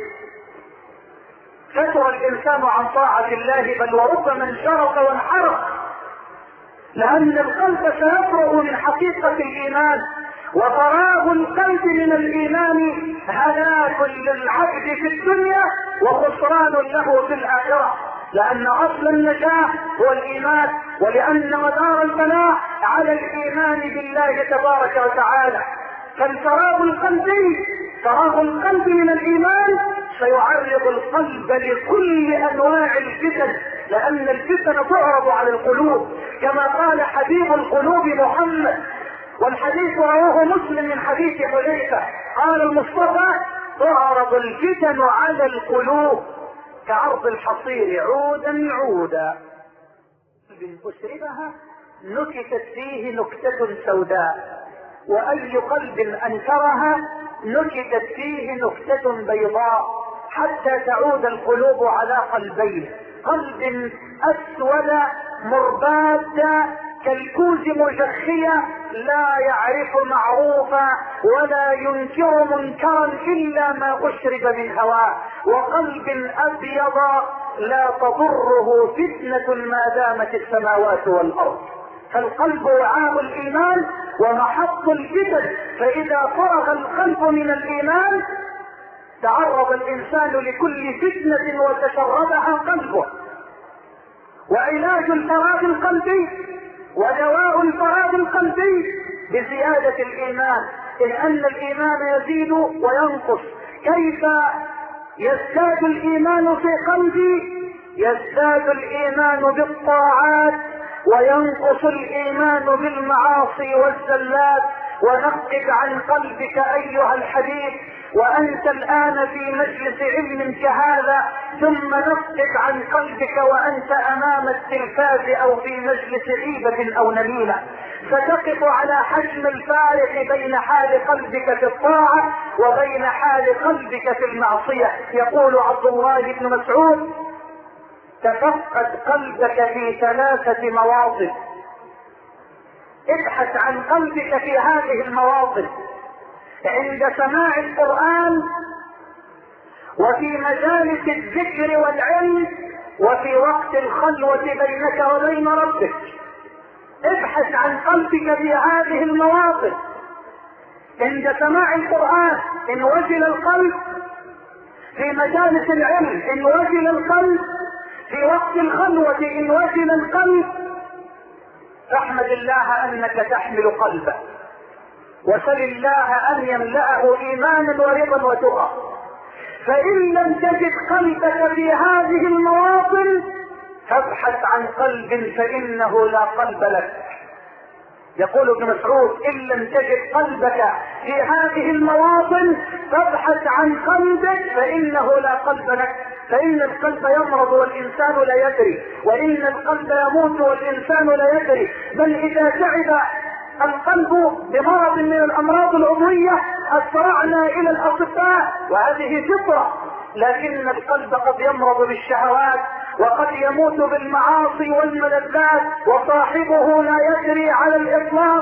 S1: فتر الانسان عن طاعة الله، بل وربما انشرف وانحرف، لان القلب سيفرغ من حقيقة الايمان. وفراغ القلب من الايمان هلاك للعبد في الدنيا وخسران له في الاخرة، لأن أصل النجاة هو الإيمان، ولأن مدار البلاء على الإيمان بالله تبارك وتعالى. فالفراغ القلبي، فراغ القلب من الإيمان سيعرض القلب لكل أنواع الفتن، لأن الفتن تعرض على القلوب كما قال حبيب القلوب محمد، والحديث رواه مسلم من حديث حذيفة قال المصطفى: تعرض الفتن على القلوب كعرض الحصير عودا عودا، أسربها نكتت فيه نكتة سوداء، وأي قلب أنكرها نكتت فيه نكتة بيضاء، حتى تعود القلوب على قلبين: قلب أسود مرباد كالكوز مجخية لا يعرف معروفا ولا ينكر منكرا إلا ما أشرب من هواه، وقلب أبيض لا تضره فتنة ما دامت السماوات والأرض. فالقلب وعاء الإيمان ومحط الفتن، فإذا فرغ القلب من الإيمان تعرض الإنسان لكل فتنة وتشربها قلبه. وعلاج الفراغ القلبي ودواء الفراغ القلبي بزيادة الإيمان، إن أن الإيمان يزيد وينقص. كيف يزداد الإيمان في قلبي؟ يزداد الإيمان بالطاعات وينقص الإيمان بالمعاصي والزلات. ونقب عن قلبك أيها الحبيب وأنت الآن في مجلس علم كهذا، ثم نقب عن قلبك وأنت أمام التلفاز أو في مجلس غيبة أو نميمة، ستقف على حجم الفارق بين حال قلبك في الطاعة وبين حال قلبك في المعصية. يقول عبد الله بن مسعود: تفقد قلبك في 3 مواطن. ابحث عن قلبك في هذه المواطن: عند سماع القرآن، وفي مجالس الذكر والعلم، وفي وقت الخلوة بينك وبين ربك. ابحث عن قلبك في هذه المواطن: عند سماع القرآن إن وجل القلب، في مجالس العلم إن وجل القلب، في وقت الخلوة إن وجل القلب. فاحمد الله أنك تحمل قلبه، وسل الله أن يملأه إيمانا ورضا وتقى. فإن لم تجد قلبك في هذه المواطن فابحث عن قلب فإنه لا قلب لك. يقول ابن مسعود: إن لم تجد قلبك في هذه المواطن فابحث عن قلبك فإنه لا قلب لك. فإن القلب يمرض والإنسان لا يدري، وإن القلب يموت والإنسان لا يدري. بل إذا تعب القلب بمرض من الأمراض العضوية أسرعنا إلى الأطباء، وهذه فطرة. لكن القلب قد يمرض بالشهوات، وقد يموت بالمعاصي والملذات، وصاحبه لا يدري على الإطلاق.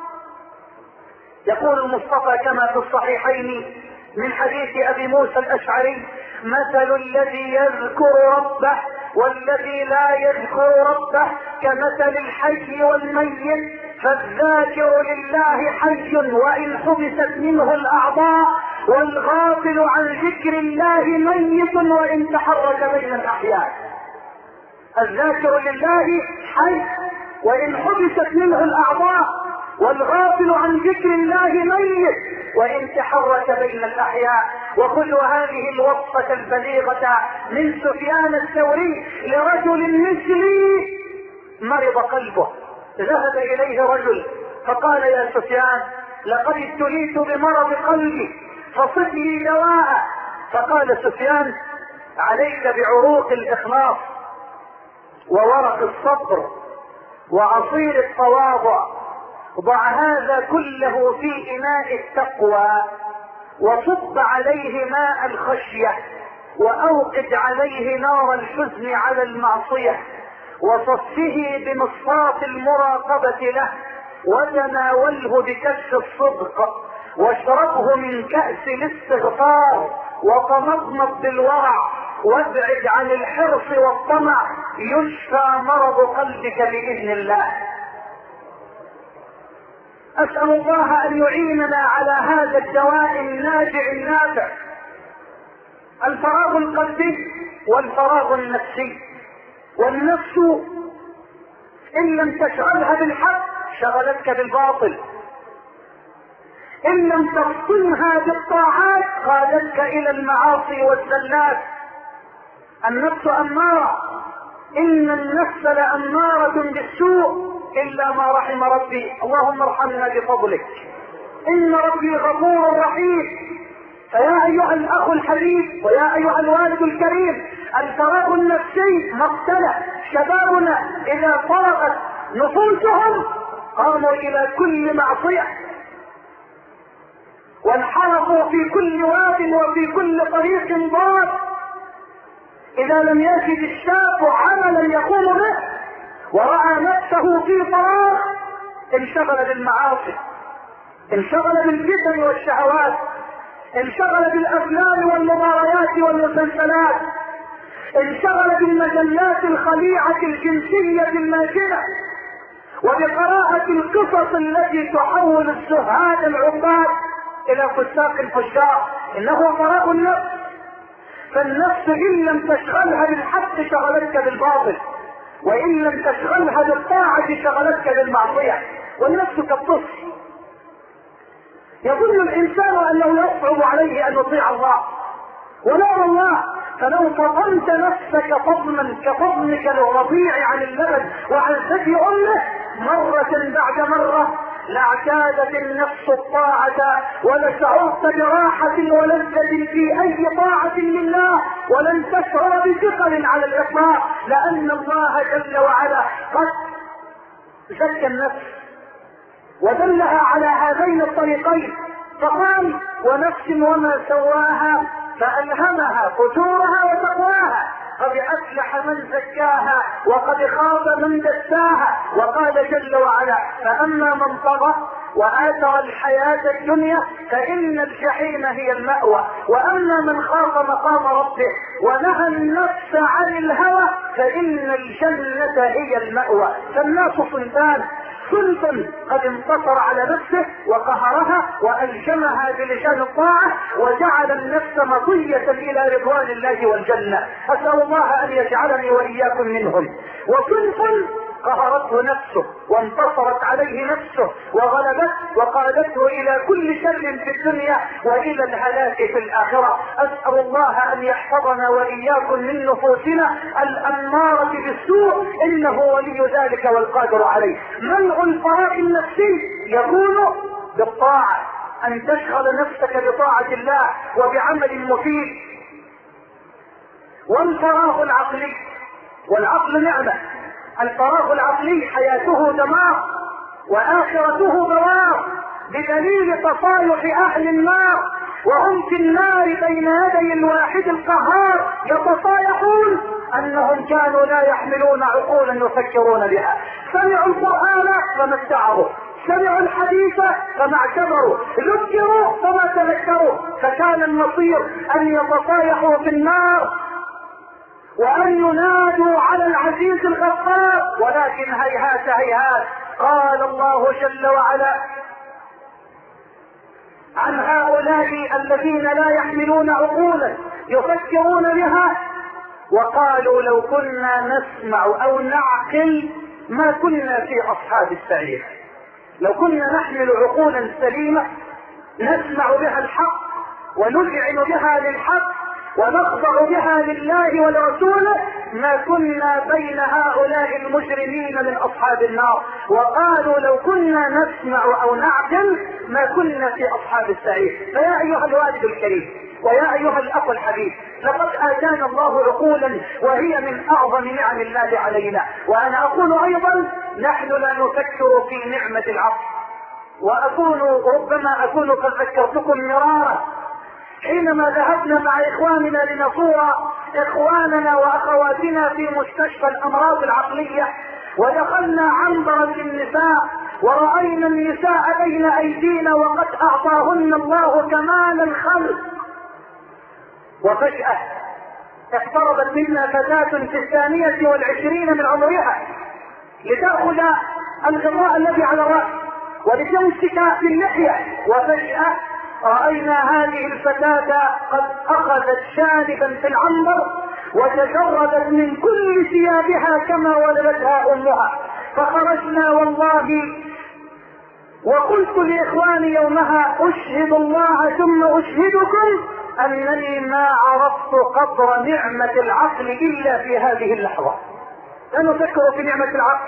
S1: يقول المصطفى كما في الصحيحين من حديث أبي موسى الأشعري: مثل الذي يذكر ربه والذي لا يذكر ربه كمثل الحي والميت، فالذاكر لله حي وإن حبست منه الأعضاء، والغافل عن ذكر الله ميت وإن تحرك بين الأحياء. الذاكر لله حي وإن حبست منه الأعضاء، والغافل عن ذكر الله ميت وإن تحرك بين الأحياء. وكل هذه الوصفة البليغة من سفيان الثوري لرجل مثلي مرض قلبه. ذهب إليه رجل فقال: يا سفيان، لقد ابتليت بمرض قلبي فصف لي دواء. فقال سفيان: عليك بعروق الإخلاص وورق الصبر وعصير التواضع، ضع هذا كله في إناء التقوى وصب عليه ماء الخشية، وأوقد عليه نار الحزن على المعصية، وصفه بمصفاة المراقبة له، وتناوله بكف الصدق، واشربه من كأس الاستغفار، وتمضمض بالورع، وابعد عن الحرص والطمع، يشفى مرض قلبك بإذن الله. أسأل الله أن يعيننا على هذا الدواء الناجع النافع: الفراغ القلبي والفراغ النفسي. والنفس إن لم تشغلها بالحق شغلتك بالباطل، إن لم تفطنها بالطاعات قادتك إلى المعاصي والزلات. النفس أمارة، إن النفس لأمارة بالسوء إلا ما رحم ربي. اللهم ارحمنا بفضلك، إن ربي غفور رحيم. فيا أيها الأخ الحبيب ويا أيها الوالد الكريم، الفراغ النفسي مقتله. شبابنا إذا فرغت نفوسهم قاموا إلى كل معصية، وانحرفوا في كل واد وفي كل طريق ضاد. إذا لم يجد الشاب عملا يقوم به ورأى نفسه في فراغ انشغل بالمعاصي، انشغل بالفتن والشهوات، انشغل بالأفلام والمباريات والمسلسلات، انشغل بالمجلات الخليعة الجنسية الماجنة، وبقراءة القصص التي تحول الزهاد العباد إلى فساق الفجار. إنه فراغ النفس. فالنفس إن لم تشغلها بالحق شغلتك بالباطل، وإن لم تشغلها بالطاعة شغلتك بالمعصية. والنفس كالطفل، يظن الإنسان أنه يصعب عليه أن يطيع الله، ولا والله. فلو فطنت نفسك فضلا كفضلك للرضيع عن اللبن وعن ثدي أمه مرة بعد مرة لاعتادت النفس الطاعة، ولشعرت براحة ولذة في أي طاعة لله، ولن تشعر بثقل على الإطلاق، لأن الله جل وعلا قد زكى النفس ودلها على هذين الطريقين. فقال: ونفس وما سواها فألهمها فجورها وتقواها، قد أفلح من زكاها وقد خاب من دساها. وقال جل وعلا: فأما من طغى وآثر الحياة الدنيا فإن الجحيم هي المأوى، وأما من خاف مقام ربه ونهى النفس عن الهوى فإن الجنة هي المأوى. فالناس صنفان: صنف قد انتصر على نفسه وقهرها وألجمها بلجان الطاعة وجعل النفس مطية إلى رضوان الله والجنة، أسأل الله أن يجعلني وإياكم منهم. وصنف قهرته نفسه وانتصرت عليه نفسه وغلبته وقادته إلى كل شر في الدنيا وإلى الهلاك في الآخرة. أسأل الله أن يحفظنا وإياكم من نفوسنا الأمارة بالسوء، إنه ولي ذلك والقادر عليه. منع الفراغ النفسي يكون بالطاعة، أن تشغل نفسك بطاعة الله وبعمل مفيد. والفراغ العقلي، والعقل نعمة. الفراغ العقلي حياته دمار وآخرته بوار، بدليل تصالح أهل النار وهم في النار بين يدي الواحد القهار يتصايحون أنهم كانوا لا يحملون عقولا يفكرون بها. سمعوا القرآن فما اتعظوا، سمعوا الحديث فما اعتبروا، ذكروا فما تذكروا، فكان المصير أن يتصايحوا في النار وأن ينادوا على العزيز الغفار. ولكن هيهات هيهات، قال الله جل وعلا عن هؤلاء الذين لا يحملون عقولا يفكرون بها: وقالوا لو كنا نسمع أو نعقل ما كنا في أصحاب السعير. لو كنا نحمل عقولا سليمة نسمع بها الحق ونذعن بها للحق ونخضع بها لله ولرسوله ما كنا بين هؤلاء المجرمين من أصحاب النار. وقالوا لو كنا نسمع أو نعقل ما كنا في أصحاب السعير. فيا أيها الوالد الكريم ويا أيها الأخ الحبيب، لقد آتانا الله عقولا وهي من أعظم نعم الله علينا. وأنا أقول أيضا نحن لا نفكر في نعمة العقل. ربما أكون قد ذكرتكم مرارا حينما ذهبنا مع إخواننا لنزور إخواننا وأخواتنا في مستشفى الأمراض العقلية، ودخلنا عنبرا للنساء ورأينا النساء بين أيدينا وقد أعطاهن الله كمال الخلق، وفجأة اقتربت منا فتاة في 22 من عمرها لتأخذ الغطاء الذي على الرأس ولتمسك في اللحية، وفجأة رأينا هذه الفتاة قد أخذت جانبا في العنبر وتجردت من كل ثيابها كما ولدتها امها. فخرجنا والله وقلت لاخواني يومها اشهد الله ثم اشهدكم انني ما عرفت قدر نعمة العقل الا في هذه اللحظة. لا نفكر في نعمة العقل،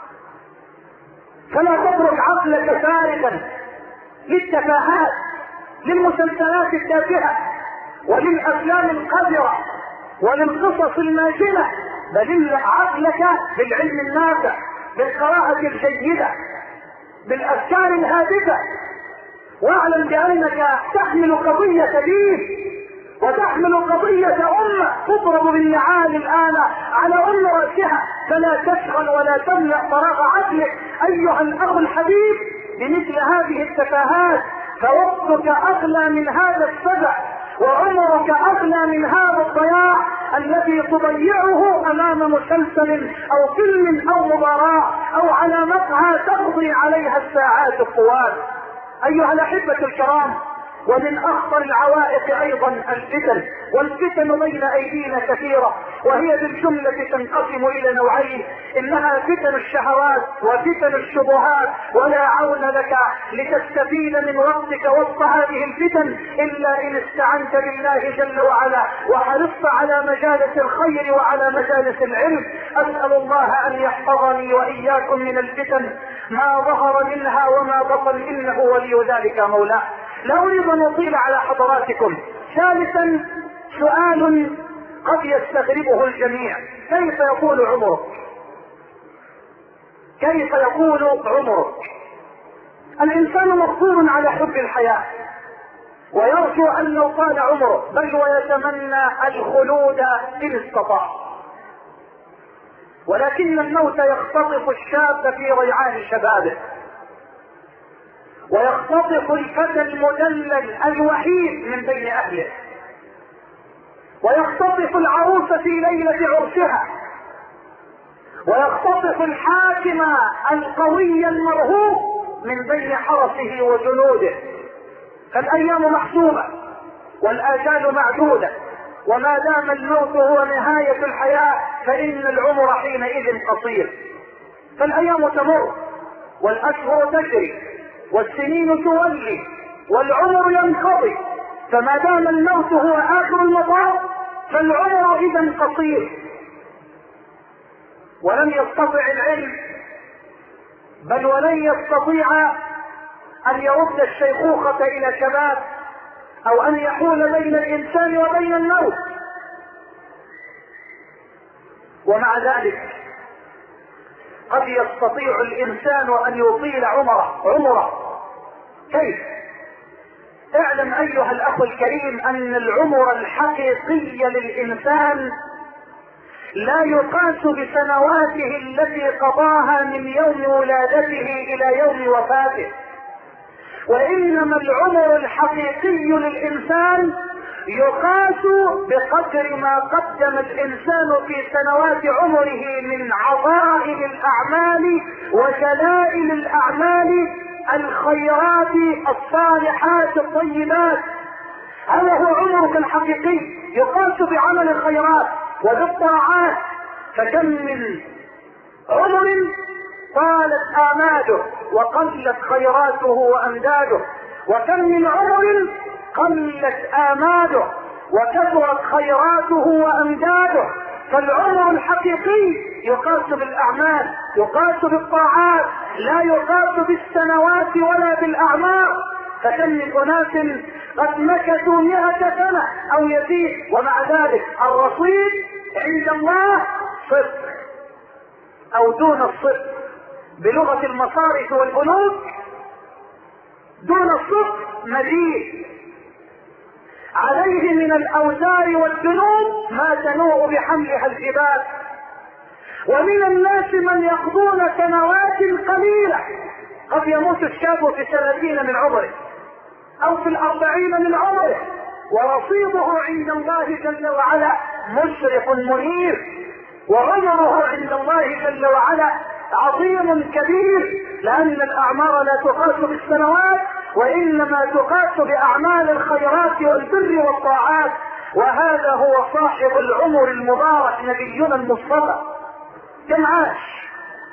S1: فلا تترك عقلك فارغا للتفاهات، للمسلسلات التافهة، وللافلام القذرة، وللقصص الماجنة، بل املأ عقلك بالعلم النافع، بالقراءة الجيدة، بالافكار الهادفة. واعلم بانك تحمل قضية دين وتحمل قضية امة تضرب بالنعال الان على ام راسها، فلا تشغل ولا تملأ فراغ عقلك ايها الاخ الحبيب بمثل هذه التفاهات، فوقتك اغلى من هذا السبع، وعمرك اغلى من هذا الضياع الذي تضيعه امام مسلسل او فيلم او مباراة او على مقهى تقضي عليها الساعات الطوال. ايها الاحبة الكرام، ومن اخطر العوائق ايضا الفتن، والفتن بين ايدينا كثيرة، وهي بالجملة تنقسم الى نوعين: انها فتن الشهوات وفتن الشبهات، ولا عون لك لتستفيد من وقتك وسط هذه الفتن الا ان استعنت بالله جل وعلا وحرصت على مجالس الخير وعلى مجالس العلم. اسأل الله ان يحفظني واياكم من الفتن ما ظهر منها وما بطن، انه ولي ذلك مولاه. لا اريد ان اطيل على حضراتكم. ثالثا، سؤال قد يستغربه الجميع: كيف يطول عمرك؟ كيف يطول عمرك؟ الانسان مفطور على حب الحياة ويرجو ان لو طال عمره، بل ويتمنى الخلود ان استطاع، ولكن الموت يختطف الشاب في ريعان شبابه، ويختطف الفتى المدلل الوحيد من بين اهله، ويختطف العروس في ليلة عرسها، ويختطف الحاكم القوي المرهوب من بين حرسه وجنوده. فالايام محسوبة والاجال معدودة، وما دام الموت هو نهاية الحياة فان العمر حينئذ قصير. فالايام تمر والاشهر تجري والسنين تولي والعمر ينقضي، فما دام الموت هو اخر المطاف فالعمر اذا قصير. ولن يستطيع العلم بل ولن يستطيع ان يرد الشيخوخة الى شباب، او ان يحول بين الانسان وبين الموت. ومع ذلك قد يستطيع الانسان ان يطيل عمره. كيف؟ اعلم ايها الاخ الكريم ان العمر الحقيقي للانسان لا يقاس بسنواته التي قضاها من يوم ولادته الى يوم وفاته، وانما العمر الحقيقي للانسان يقاس بقدر ما قدم الانسان في سنوات عمره من عظائم الاعمال وجلائل الاعمال، الخيرات الصالحات الطيبات. هذا هو عمرك الحقيقي، يقاس بعمل الخيرات وبالطاعات. فكم من عمر طالت آماده وقلت خيراته وأمداده، وكم من عمر قلت آماده وكثرت خيراته وأمداده. فالعمر الحقيقي يقاس بالأعمال، يقاس بالطاعات، لا يقاس بالسنوات ولا بالأعمار. فكم من أناس قد مكثوا 100 سنة أو يزيد، ومع ذلك الرصيد عند الله صفر أو دون الصفر، بلغة المصارف والبنوك دون الصفر مزيد. عليه من الأوزار والذنوب ما تنوء بحملها الجبال. ومن الناس من يقضون سنوات قليلة، قد يموت الشاب في 30 من عمره أو في 40 من عمره، ورصيده عند الله جل وعلا مشرف منير، وعمره عند الله جل وعلا عظيم كبير، لأن الأعمار لا تقاس بالسنوات وإنما تقاس بأعمال الخيرات والبر والطاعات. وهذا هو صاحب العمر المبارك نبينا المصطفى. كم عاش؟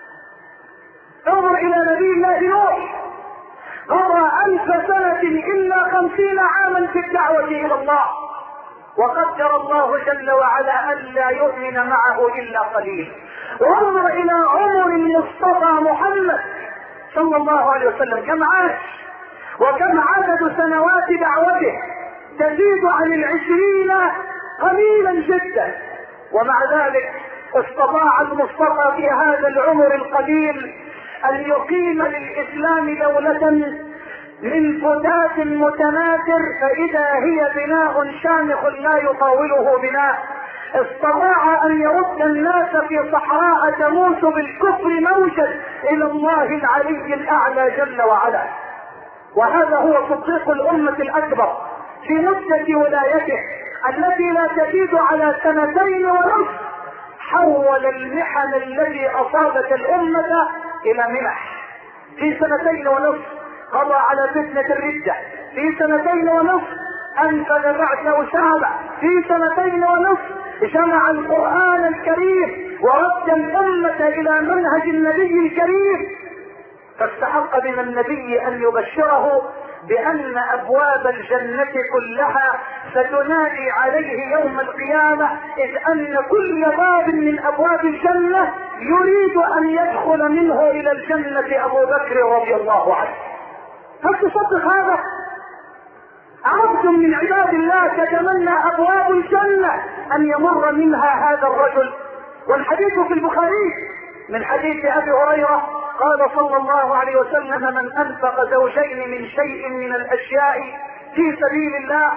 S1: انظر الى نبي الله نوح، قضى 1000 سنة الا 50 عاما في الدعوة الى الله، وقدر الله جل وعلا الا يؤمن معه الا قليل. وانظر الى عمر المصطفى محمد صلى الله عليه وسلم، كم عاش وكم عدد سنوات دعوته، تزيد عن 20 قليلا جدا. ومع ذلك استطاع المصطفى في هذا العمر القليل ان يقيم للاسلام دولة من فتات متناثر، فاذا هي بناء شامخ لا يطاوله بناء. استطاع ان يرد الناس في صحراء تموت بالكفر موجا الى الله العلي الاعلى جل وعلا. وهذا هو صديق الامة الاكبر في مدة ولايته التي لا تزيد على 2.5 سنين، حول المحن التي اصابت الامة الى منح. في 2.5 سنين قضى على فتنة الردة، في 2.5 سنين انفذ بعث اسامة، في 2.5 سنين جمع القرآن الكريم ورد الامة الى منهج النبي الكريم. فاستحق من النبي ان يبشره بان ابواب الجنة كلها ستنادي عليه يوم القيامة، اذ ان كل باب من ابواب الجنة يريد ان يدخل منه الى الجنة ابو بكر رضي الله عنه. هل تصدق هذا؟ عبد من عباد الله تتمنى ابواب الجنة ان يمر منها هذا الرجل. والحديث في البخاري من حديث ابي هريرة قال صلى الله عليه وسلم: من انفق زوجين من شيء من الاشياء في سبيل الله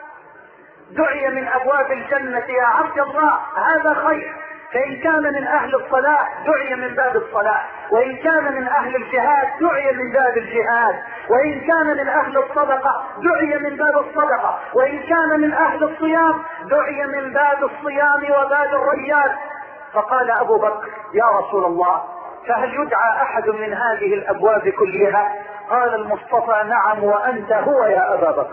S1: دعي من ابواب الجنة يا عبد الله هذا خير. فان كان من اهل الصلاة دعي من باب الصلاة، وان كان من اهل الجهاد دعي من باب الجهاد، وان كان من اهل الصدقة دعي من باب الصدقة، وان كان من اهل الصيام دعي من باب الصيام وباب الريان. فقال ابو بكر: يا رسول الله فهل يدعى احد من هذه الابواب كلها؟ قال المصطفى: نعم وانت هو يا ابا بكر.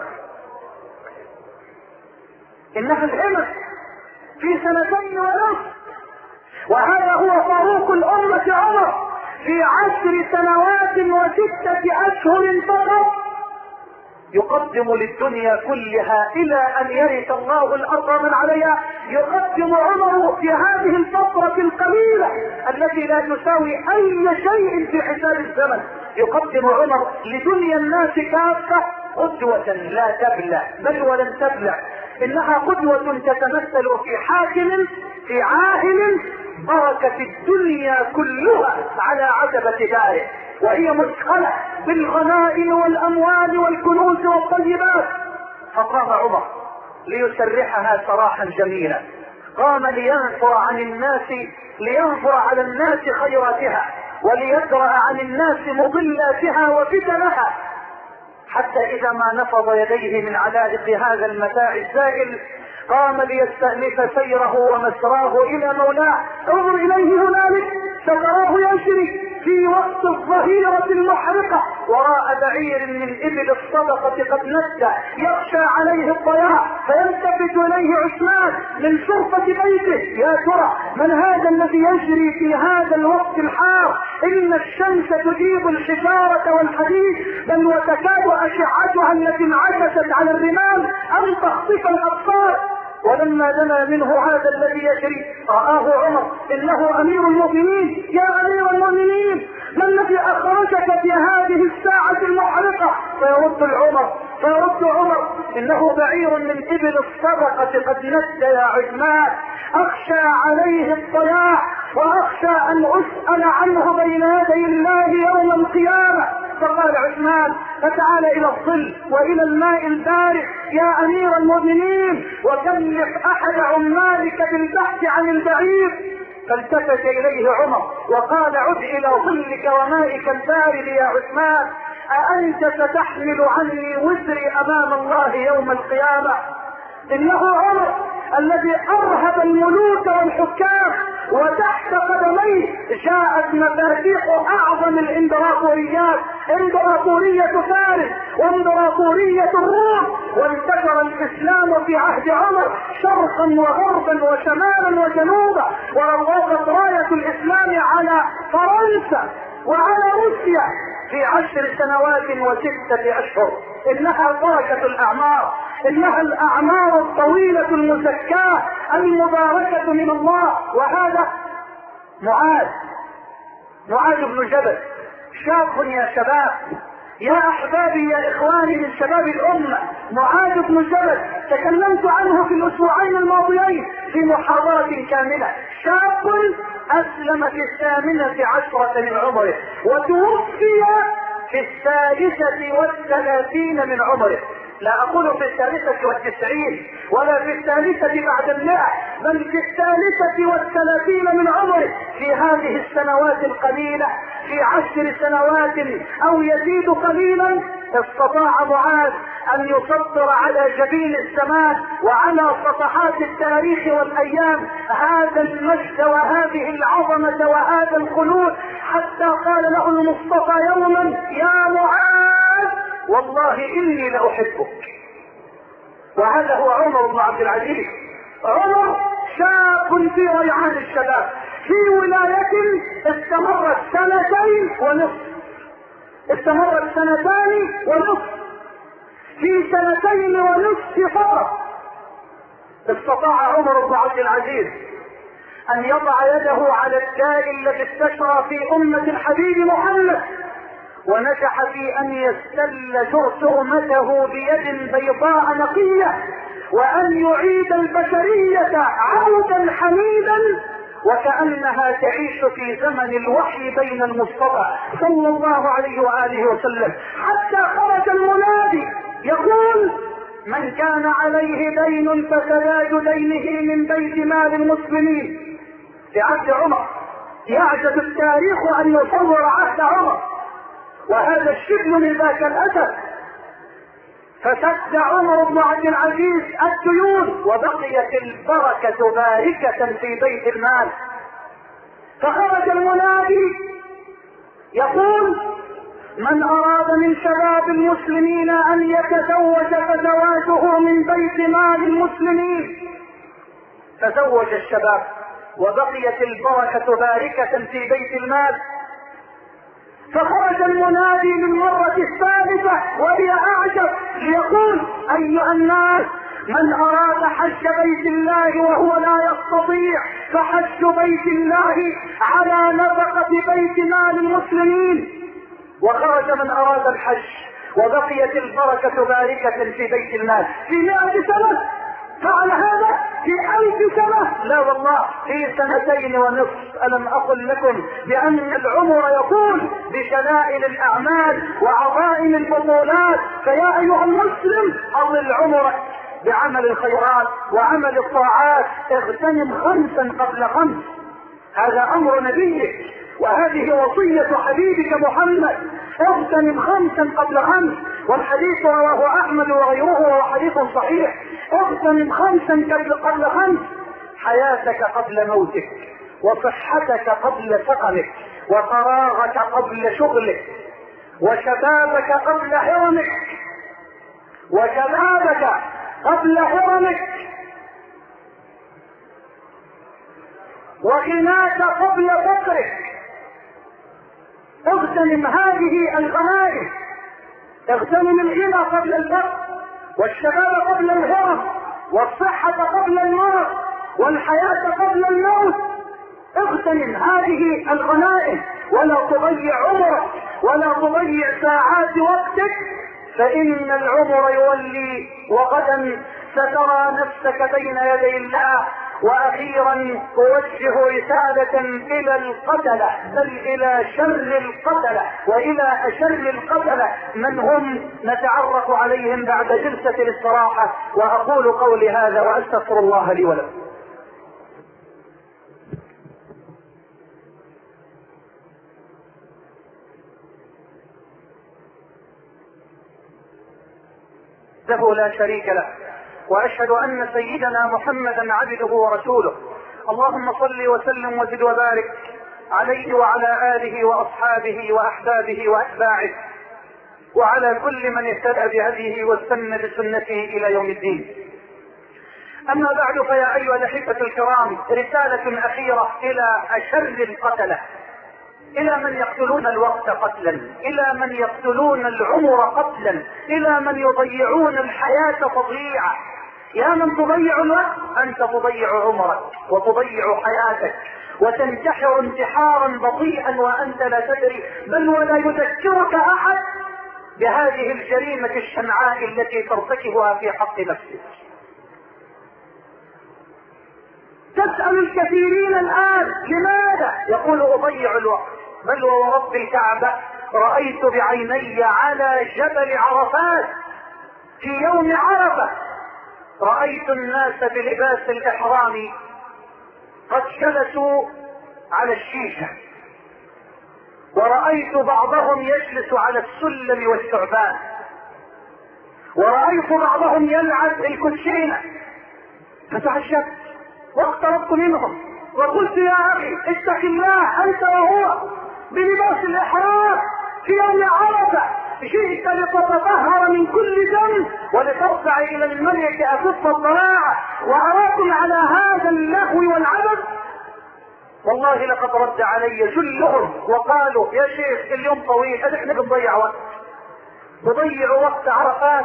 S1: انها الهمم في 2.5 سنين، وهذا هو فاروق الامة عمر في 10 سنوات و6 أشهر فقط يقدم للدنيا كلها الى ان يرث الله الارض من عليها. يقدم عمر في هذه الفترة القليلة التي لا تساوي اي شيء في حساب الزمن، يقدم عمر لدنيا الناس كافة قدوة لا تبلى بل ولن تبلى. انها قدوة تتمثل في حاكم في عاهل بركة الدنيا كلها على عتبة داره، وهي مثقلة بالغنائم والاموال والكنوز والطيبات. فقام عمر ليسرحها سراحا جميلا، قام لينفر على الناس خيراتها، وليدرأ عن الناس مضلاتها وفتنها، حتى اذا ما نفض يديه من علائق هذا المتاع الزائل قام ليستأنف سيره ومسراه الى مولاه. انظر اليه هنالك ستراه يجري في وقت الظهيرة المحرقة وراء بعير من ابل الصدقة قد ندى يخشى عليه الضياع، فيلتفت اليه عثمان من شرفة بيته: يا ترى من هذا الذي يجري في هذا الوقت الحار؟ ان الشمس تجيب الحجارة والحديد، بل وتكاد اشعتها التي انعكست على الرمال ان تخطف الابصار. ولما دنا منه هذا الذي يجري رآه عمر: انه امير المؤمنين. يا امير المؤمنين، ما الذي اخرجك في هذه الساعة المحرقة؟ فيرد عمر: انه بعير من ابل الصدقة قد ندى يا عثمان، اخشى عليه الضياع واخشى ان اسأل عنه بين يدي الله يوم القيامة. فقال عثمان: فتعال الى الظل والى الماء البارد يا امير المؤمنين، وكلف احد عمالك بالبحث عن البعير. فالتفت اليه عمر وقال: عد الى ظلك ومائك البارد يا عثمان، أأنت ستحمل عني وزري امام الله يوم القيامة؟ انه عمر الذي ارهب الملوك والحكام، وتحت قدميه جاءت مفاتيح اعظم الامبراطوريات، امبراطورية فارس وامبراطورية الروم. وانتشر الاسلام في عهد عمر شرقا وغربا وشمالا وجنوبا، وروضت راية الاسلام على فرنسا وعلى روسيا في 10 سنوات و6 اشهر. انها بركة الاعمار، انها الاعمار الطويلة المزكاة المباركة من الله. وهذا معاذ بن جبل، شاب يا شباب، يا احبابي يا اخواني من شباب الامة. معاذ بن جبل تكلمت عنه في الاسبوعين الماضيين في محاضرة كاملة. شاب اسلم في 18 من عمره، وتوفي في 33 من عمره. لا اقول في 93 ولا في 3 بعد 100، بل في 33 من عمره. في هذه السنوات القليلة، في 10 سنوات او يزيد قليلا، استطاع معاذ ان يسطر على جبين الزمان وعلى صفحات التاريخ والايام هذا المجد وهذه العظمة وهذا الخلود، حتى قال له المصطفى يوما: يا معاذ والله اني لاحبك. وهذا هو عمر بن عبد العزيز. عمر شاب في ريعان الشباب، في ولاية استمرت 2 ونصف، استمرت 2 ونصف. في 2 ونصف فقط استطاع عمر بن عبد العزيز ان يضع يده على الداء الذي استشرى في امة الحبيب محمد، ونجح في ان يستل جرثومته بيد بيضاء نقية، وان يعيد البشرية عودا حميدا وكأنها تعيش في زمن الوحي بين المصطفى صلى الله عليه وآله وسلم. حتى خرج المنادي يقول: من كان عليه دين فسداد دينه من بيت مال المسلمين. في عهد عمر يعجز التاريخ ان يصور عهد عمر، وهذا الشبل من ذاك الاسد. فسد عمر بن عبد العزيز الديون، وبقيت البركة باركة في بيت المال. فخرج المنادي يقول: من اراد من شباب المسلمين ان يتزوج فزواجه من بيت مال المسلمين. تزوج الشباب وبقيت البركة باركة في بيت المال. فخرج المنادي للمرة الثالثة وهي اعجب، ليقول: ايها الناس، من اراد حج بيت الله وهو لا يستطيع فحج بيت الله على نفقة بيت مال المسلمين. وخرج من اراد الحج وبقيت البركة باركة في بيت المال. في 100 سنة فعل هذا، في 1000 سنة لا والله، في 2 ونصف. ألم أقل لكم بأن العمر يطول بشدائد الأعمال وعظائم البطولات؟ فيا أيها المسلم، أضل عمرك بعمل الخيرات وعمل الطاعات. اغتنم 5 قبل 5. هذا أمر نبيك وهذه وصية حبيبك محمد. اغتنم 5 قبل 5. والحديث رواه أحمد وغيره وهو حديث صحيح. اغتنم 5 قبل 5. حياتك قبل موتك، وصحتك قبل سقمك، وفراغك قبل شغلك، وشبابك قبل هرمك، وشبابك قبل هرمك، وغناك قبل فقرك. اغتنم هذه الغنائم. اغتنم الغنى قبل الفقر، والشباب قبل الهرم، والصحة قبل المرض، والحياة قبل الموت. اغتنم هذه الغنائم، ولا تضيع عمرك ولا تضيع ساعات وقتك، فإن العمر يولي وغدا سترى نفسك بين يدي الله. واخيرا اوجه رسالة الى القتلة، بل الى شر القتلة والى اشر القتلة من هم نتعرف عليهم بعد جلسة الاستراحة. واقول قولي هذا واستغفر الله لي ولكم. له لا شريك له،
S2: وأشهد أن سيدنا محمدا عبده ورسوله. اللهم صل وسلم وزد وبارك عليه وعلى آله وأصحابه وأحبابه وأتباعه وعلى كل من اهتدى بهديه واستنى بسنته إلى يوم الدين. أما بعد، فيا أيها الأحبة الكرام، رسالة أخيرة إلى أشر القتلة، إلى من يقتلون الوقت قتلا، إلى من يقتلون العمر قتلا، إلى من يضيعون الحياة تضييعا. يا من تضيع الوقت، أنت تضيع عمرك وتضيع حياتك وتنتحر انتحارا بطيئا وأنت لا تدري، بل ولا يذكرك أحد بهذه الجريمة الشنعاء التي ترتكبها في حق نفسك. تسأل الكثيرين الآن لماذا؟ يقول أضيع الوقت. بل ورب الكعبة رأيت بعيني على جبل عرفات في يوم عرفة، رأيت الناس بلباس الإحرام قد جلسوا على الشيشة، ورأيت بعضهم يجلس على السلم والثعبان، ورأيت بعضهم يلعب الكوتشينة. فتعجبت واقتربت منهم وقلت يا أخي اتق الله، أنت وهو بلباس الإحرام في يوم عرفة جئت لتتطهر من كل ذنب ولترفع إلى الملك أكف الضراعة، وأراكم على هذا اللهو والعبث. والله لقد رد علي جلهم وقالوا يا شيخ اليوم طويل، احنا بنضيع وقت، تضيع وقت عرفات،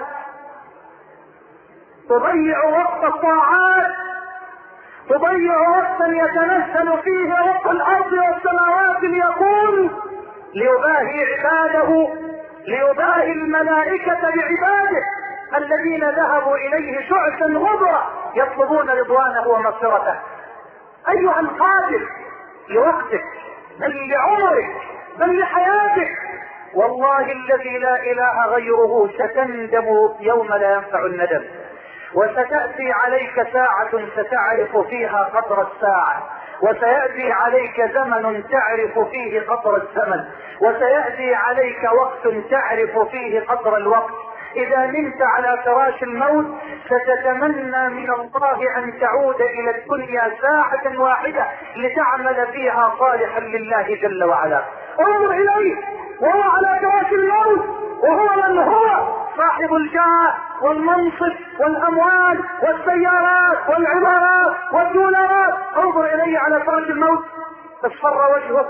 S2: تضيع وقت الطاعات، تضيع وقتا يتنزل فيه رب الارض والسماوات ليقول ليباهي عباده، ليباهي الملائكة بعباده الذين ذهبوا اليه شعثا غبرا يطلبون رضوانه ومغفرته. ايها القاتل لوقتك، بل لعمرك، بل لحياتك، والله الذي لا اله غيره ستندم يوم لا ينفع الندم. وستأتي عليك ساعة ستعرف فيها قدر الساعة، وسيأتي عليك زمن تعرف فيه قدر الزمن، وسيأتي عليك وقت تعرف فيه قدر الوقت. إذا نمت على فراش الموت ستتمنى من الله أن تعود إلى الدنيا ساعة واحدة لتعمل فيها صالحا لله جل وعلا. انظر إليه وهو على فراش الموت، وهو من هو صاحب الجاه والمنصب والأموال والسيارات والعمارات والدولارات. انظر إليه على فراش الموت، اصفر وجهه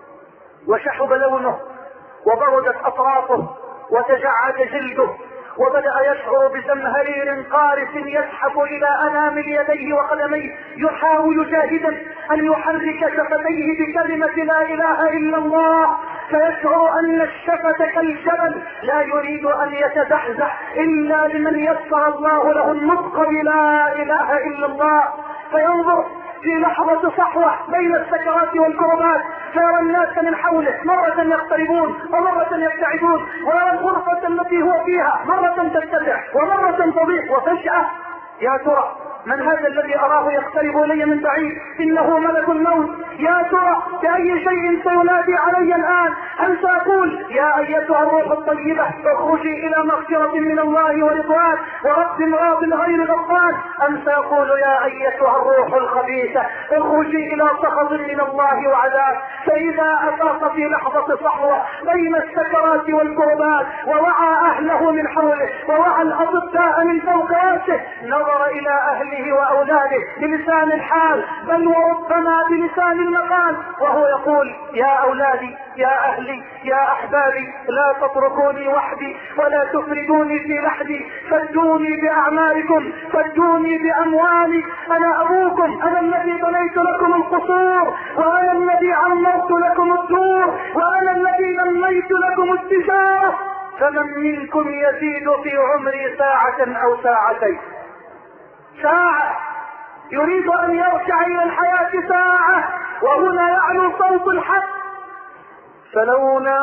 S2: وشحب لونه وبردت أطرافه وتجعد جلده، وبدأ يشعر بزمهرير قارس يزحف إلى أنامل يديه وقدميه، يحاول جاهدا أن يحرك شفتيه بكلمة لا إله إلا الله، فيشعر أن الشفة كالجبل لا يريد أن يتزحزح إلا لمن يسر الله له النطق بلا إله إلا الله. فينظر في لحظة صحوة بين السكرات والكربات، فيرى الناس من حوله مرة يقتربون ومرة يبتعدون، ويرى الغرفة التي هو فيها مرة تتسع ومرة تضيق، وفجأة يا ترى من هذا الذي أراه يقترب إلي من بعيد؟ إنه ملك الموت. يا ترى بأي شيء سينادي علي الآن؟ هل سأقول يا أيتها الروح الطيبة اخرجي إلى مغفرة من الله ورضوان ورب راض غير غضبان، أم سيقول يا أيتها الروح الخبيثة اخرجي إلى سخط من الله وعذاب؟ فإذا أفاق في لحظة صحوة بين السكرات والكربات ووعى أهله من حوله ووعى الأطباء من فوق رأسه، نظر إلى أهله وأولاده بلسان الحال، بل وربما بلسان المقال، وهو يقول يا أولادي يا أهلي يا أحبابي لا تتركوني وحدي ولا تفردوني في لحدي، فدوني بأعمالكم، فدوني بأموالي، أنا أبوكم، أنا الذي بنيت لكم القصور، وأنا الذي عمرت لكم الدور، وأنا الذي نميت لكم التجارة، فمن منكم يزيد في عمري ساعة أو ساعتين؟ ساعة يريد أن يرجع إلى الحياة ساعة، وهنا يعلو صوت الحق: فلولا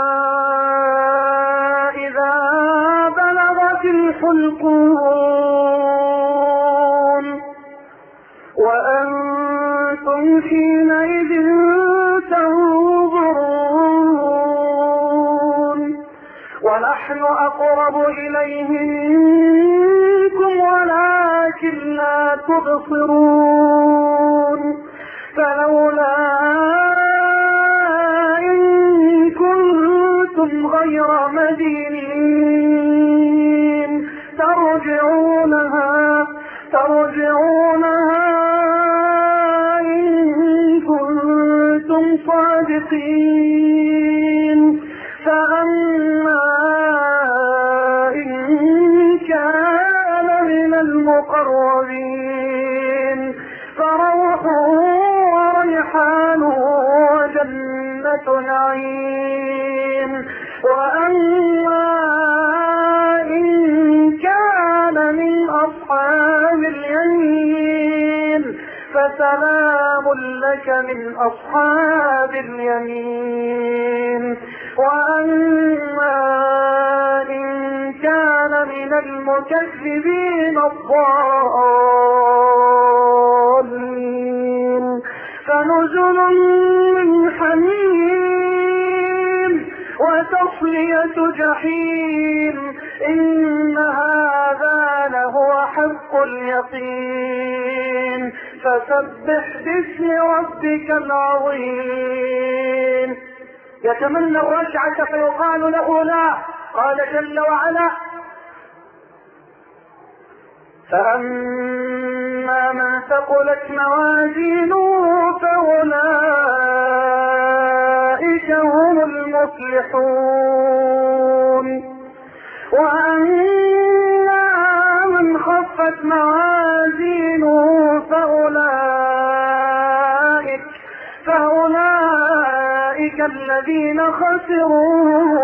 S2: إذا بلغت الحلقوم وأنتم حينئذ تنظرون ونحن أقرب إليه منكم ولكن تبصرون فلولا إن كنتم غير مدينين ترجعونها إن كنتم صادقين فأما إن كان من المقربين فروح وريحان وجنة نعيم وأما إن كان من أصحاب اليمين فسلام لك من أصحاب اليمين وأما إن كان من المكذبين الضالين فنزل من حميم وتصلية جحيم إن هذا لهو حق اليقين فسبح باسم ربك العظيم. يتمنى الرجعة فيقال له لا. قال جل وعلا فأما من ثقلت موازينه فأولئك هم المفلحون وأما من خفت موازينه فأولئك الذين خسروا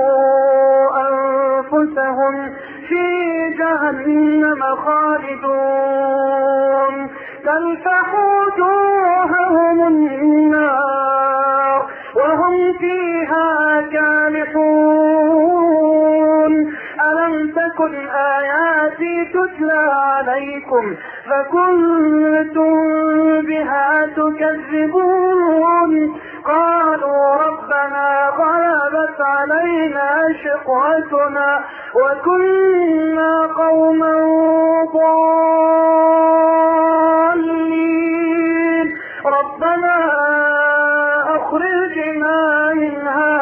S2: أنفسهم في جهنم خالدون تلفح وجوههم النار وهم فيها كالحون ألم تكن آياتي تتلى عليكم فكنتم بها تكذبون قالوا ربنا غلبت علينا شقوتنا وكنا قوما ضالين ربنا أخرجنا منها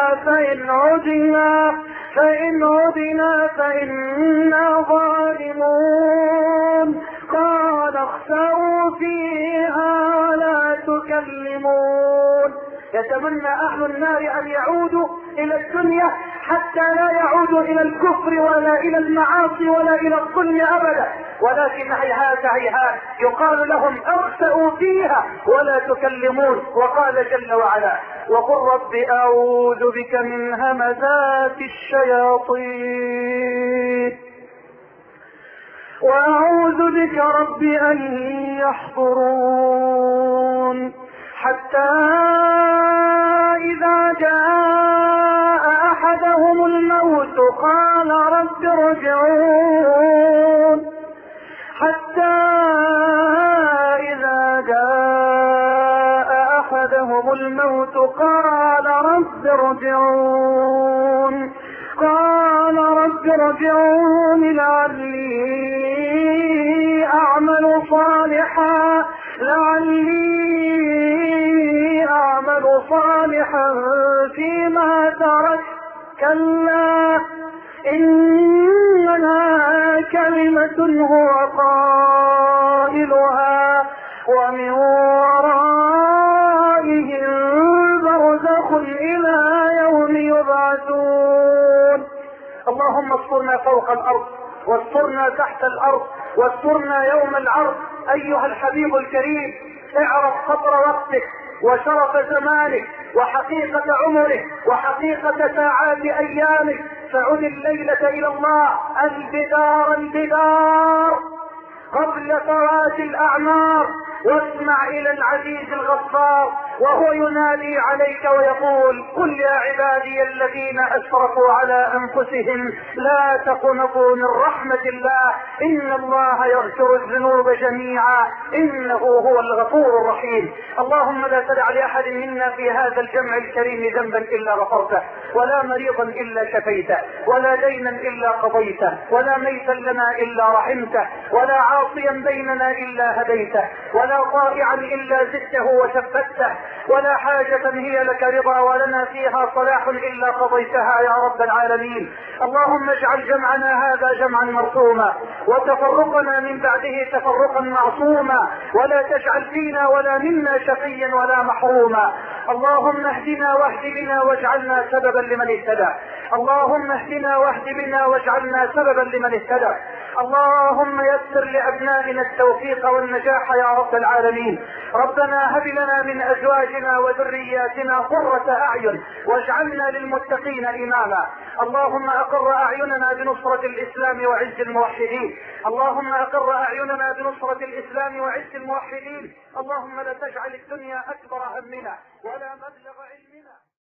S2: فإن عدنا فإنا ظالمون قال اخسئوا فيها ولا تكلمون. يتمنى أهل النار أن يعودوا إلى الدنيا حتى لا يعودوا إلى الكفر ولا إلى المعاصي ولا إلى الظلم أبدا، ولكن هيهات هيهات يقال لهم اخسئوا فيها ولا تكلمون. وقال جل وعلا وقل رب أعوذ بك من همزات الشياطين وأعوذ بك رب أن يحضرون حتى إذا جاء أحدهم الموت قال رب ارجعون قال رب ارجعون لعلي أعمل صالحا فيما ترك كلا إنها كلمة هو قائلها ومن ورائهم برزخ إلى يوم يبعثون. اللهم استرنا فوق الأرض واسترنا تحت الأرض واسترنا يوم العرض. أيها الحبيب الكريم اعرف قدر وقتك وشرف زمانك وحقيقة عمرك وحقيقة ساعات أيامك، فعد الليلة إلى الله البدار قبل فوات الأعمار. واسمع إلى العزيز الغفار وهو ينادي عليك ويقول قل يا عبادي الذين أسرفوا على أنفسهم لا تقنطوا من رحمة الله إن الله يغفر الذنوب جميعا إنه هو الغفور الرحيم. اللهم لا تدع لأحد منا في هذا الجمع الكريم ذنبا إلا غفرته، ولا مريضا إلا شفيته، ولا دينا إلا قضيته، ولا ميتا لنا إلا رحمته، ولا عاصيا بيننا إلا هديته، ولا طائعا إلا زدته وثبته، ولا حاجة هي لك رضا ولنا فيها صلاح إلا قضيتها يا رب العالمين. اللهم اجعل جمعنا هذا جمعا مرحوما وتفرقنا من بعده تفرقا معصوما، ولا تجعل فينا ولا منا شقيا ولا محروما. اللهم اهدنا واهد بنا واجعلنا سببا لمن اهتدى. اللهم اهدنا واهد بنا واجعلنا سببا لمن اهتدى. اللهم يسر لأبنائنا التوفيق والنجاح يا رب العالمين. ربنا هب لنا من أزواجنا وذرياتنا قرة أعين واجعلنا للمتقين إماما. اللهم أقر أعيننا بنصرة الإسلام وعز الموحدين. اللهم أقر أعيننا بنصرة الإسلام وعز الموحدين. اللهم لا تجعل الدنيا أكبر همنا ولا مبلغ علمنا.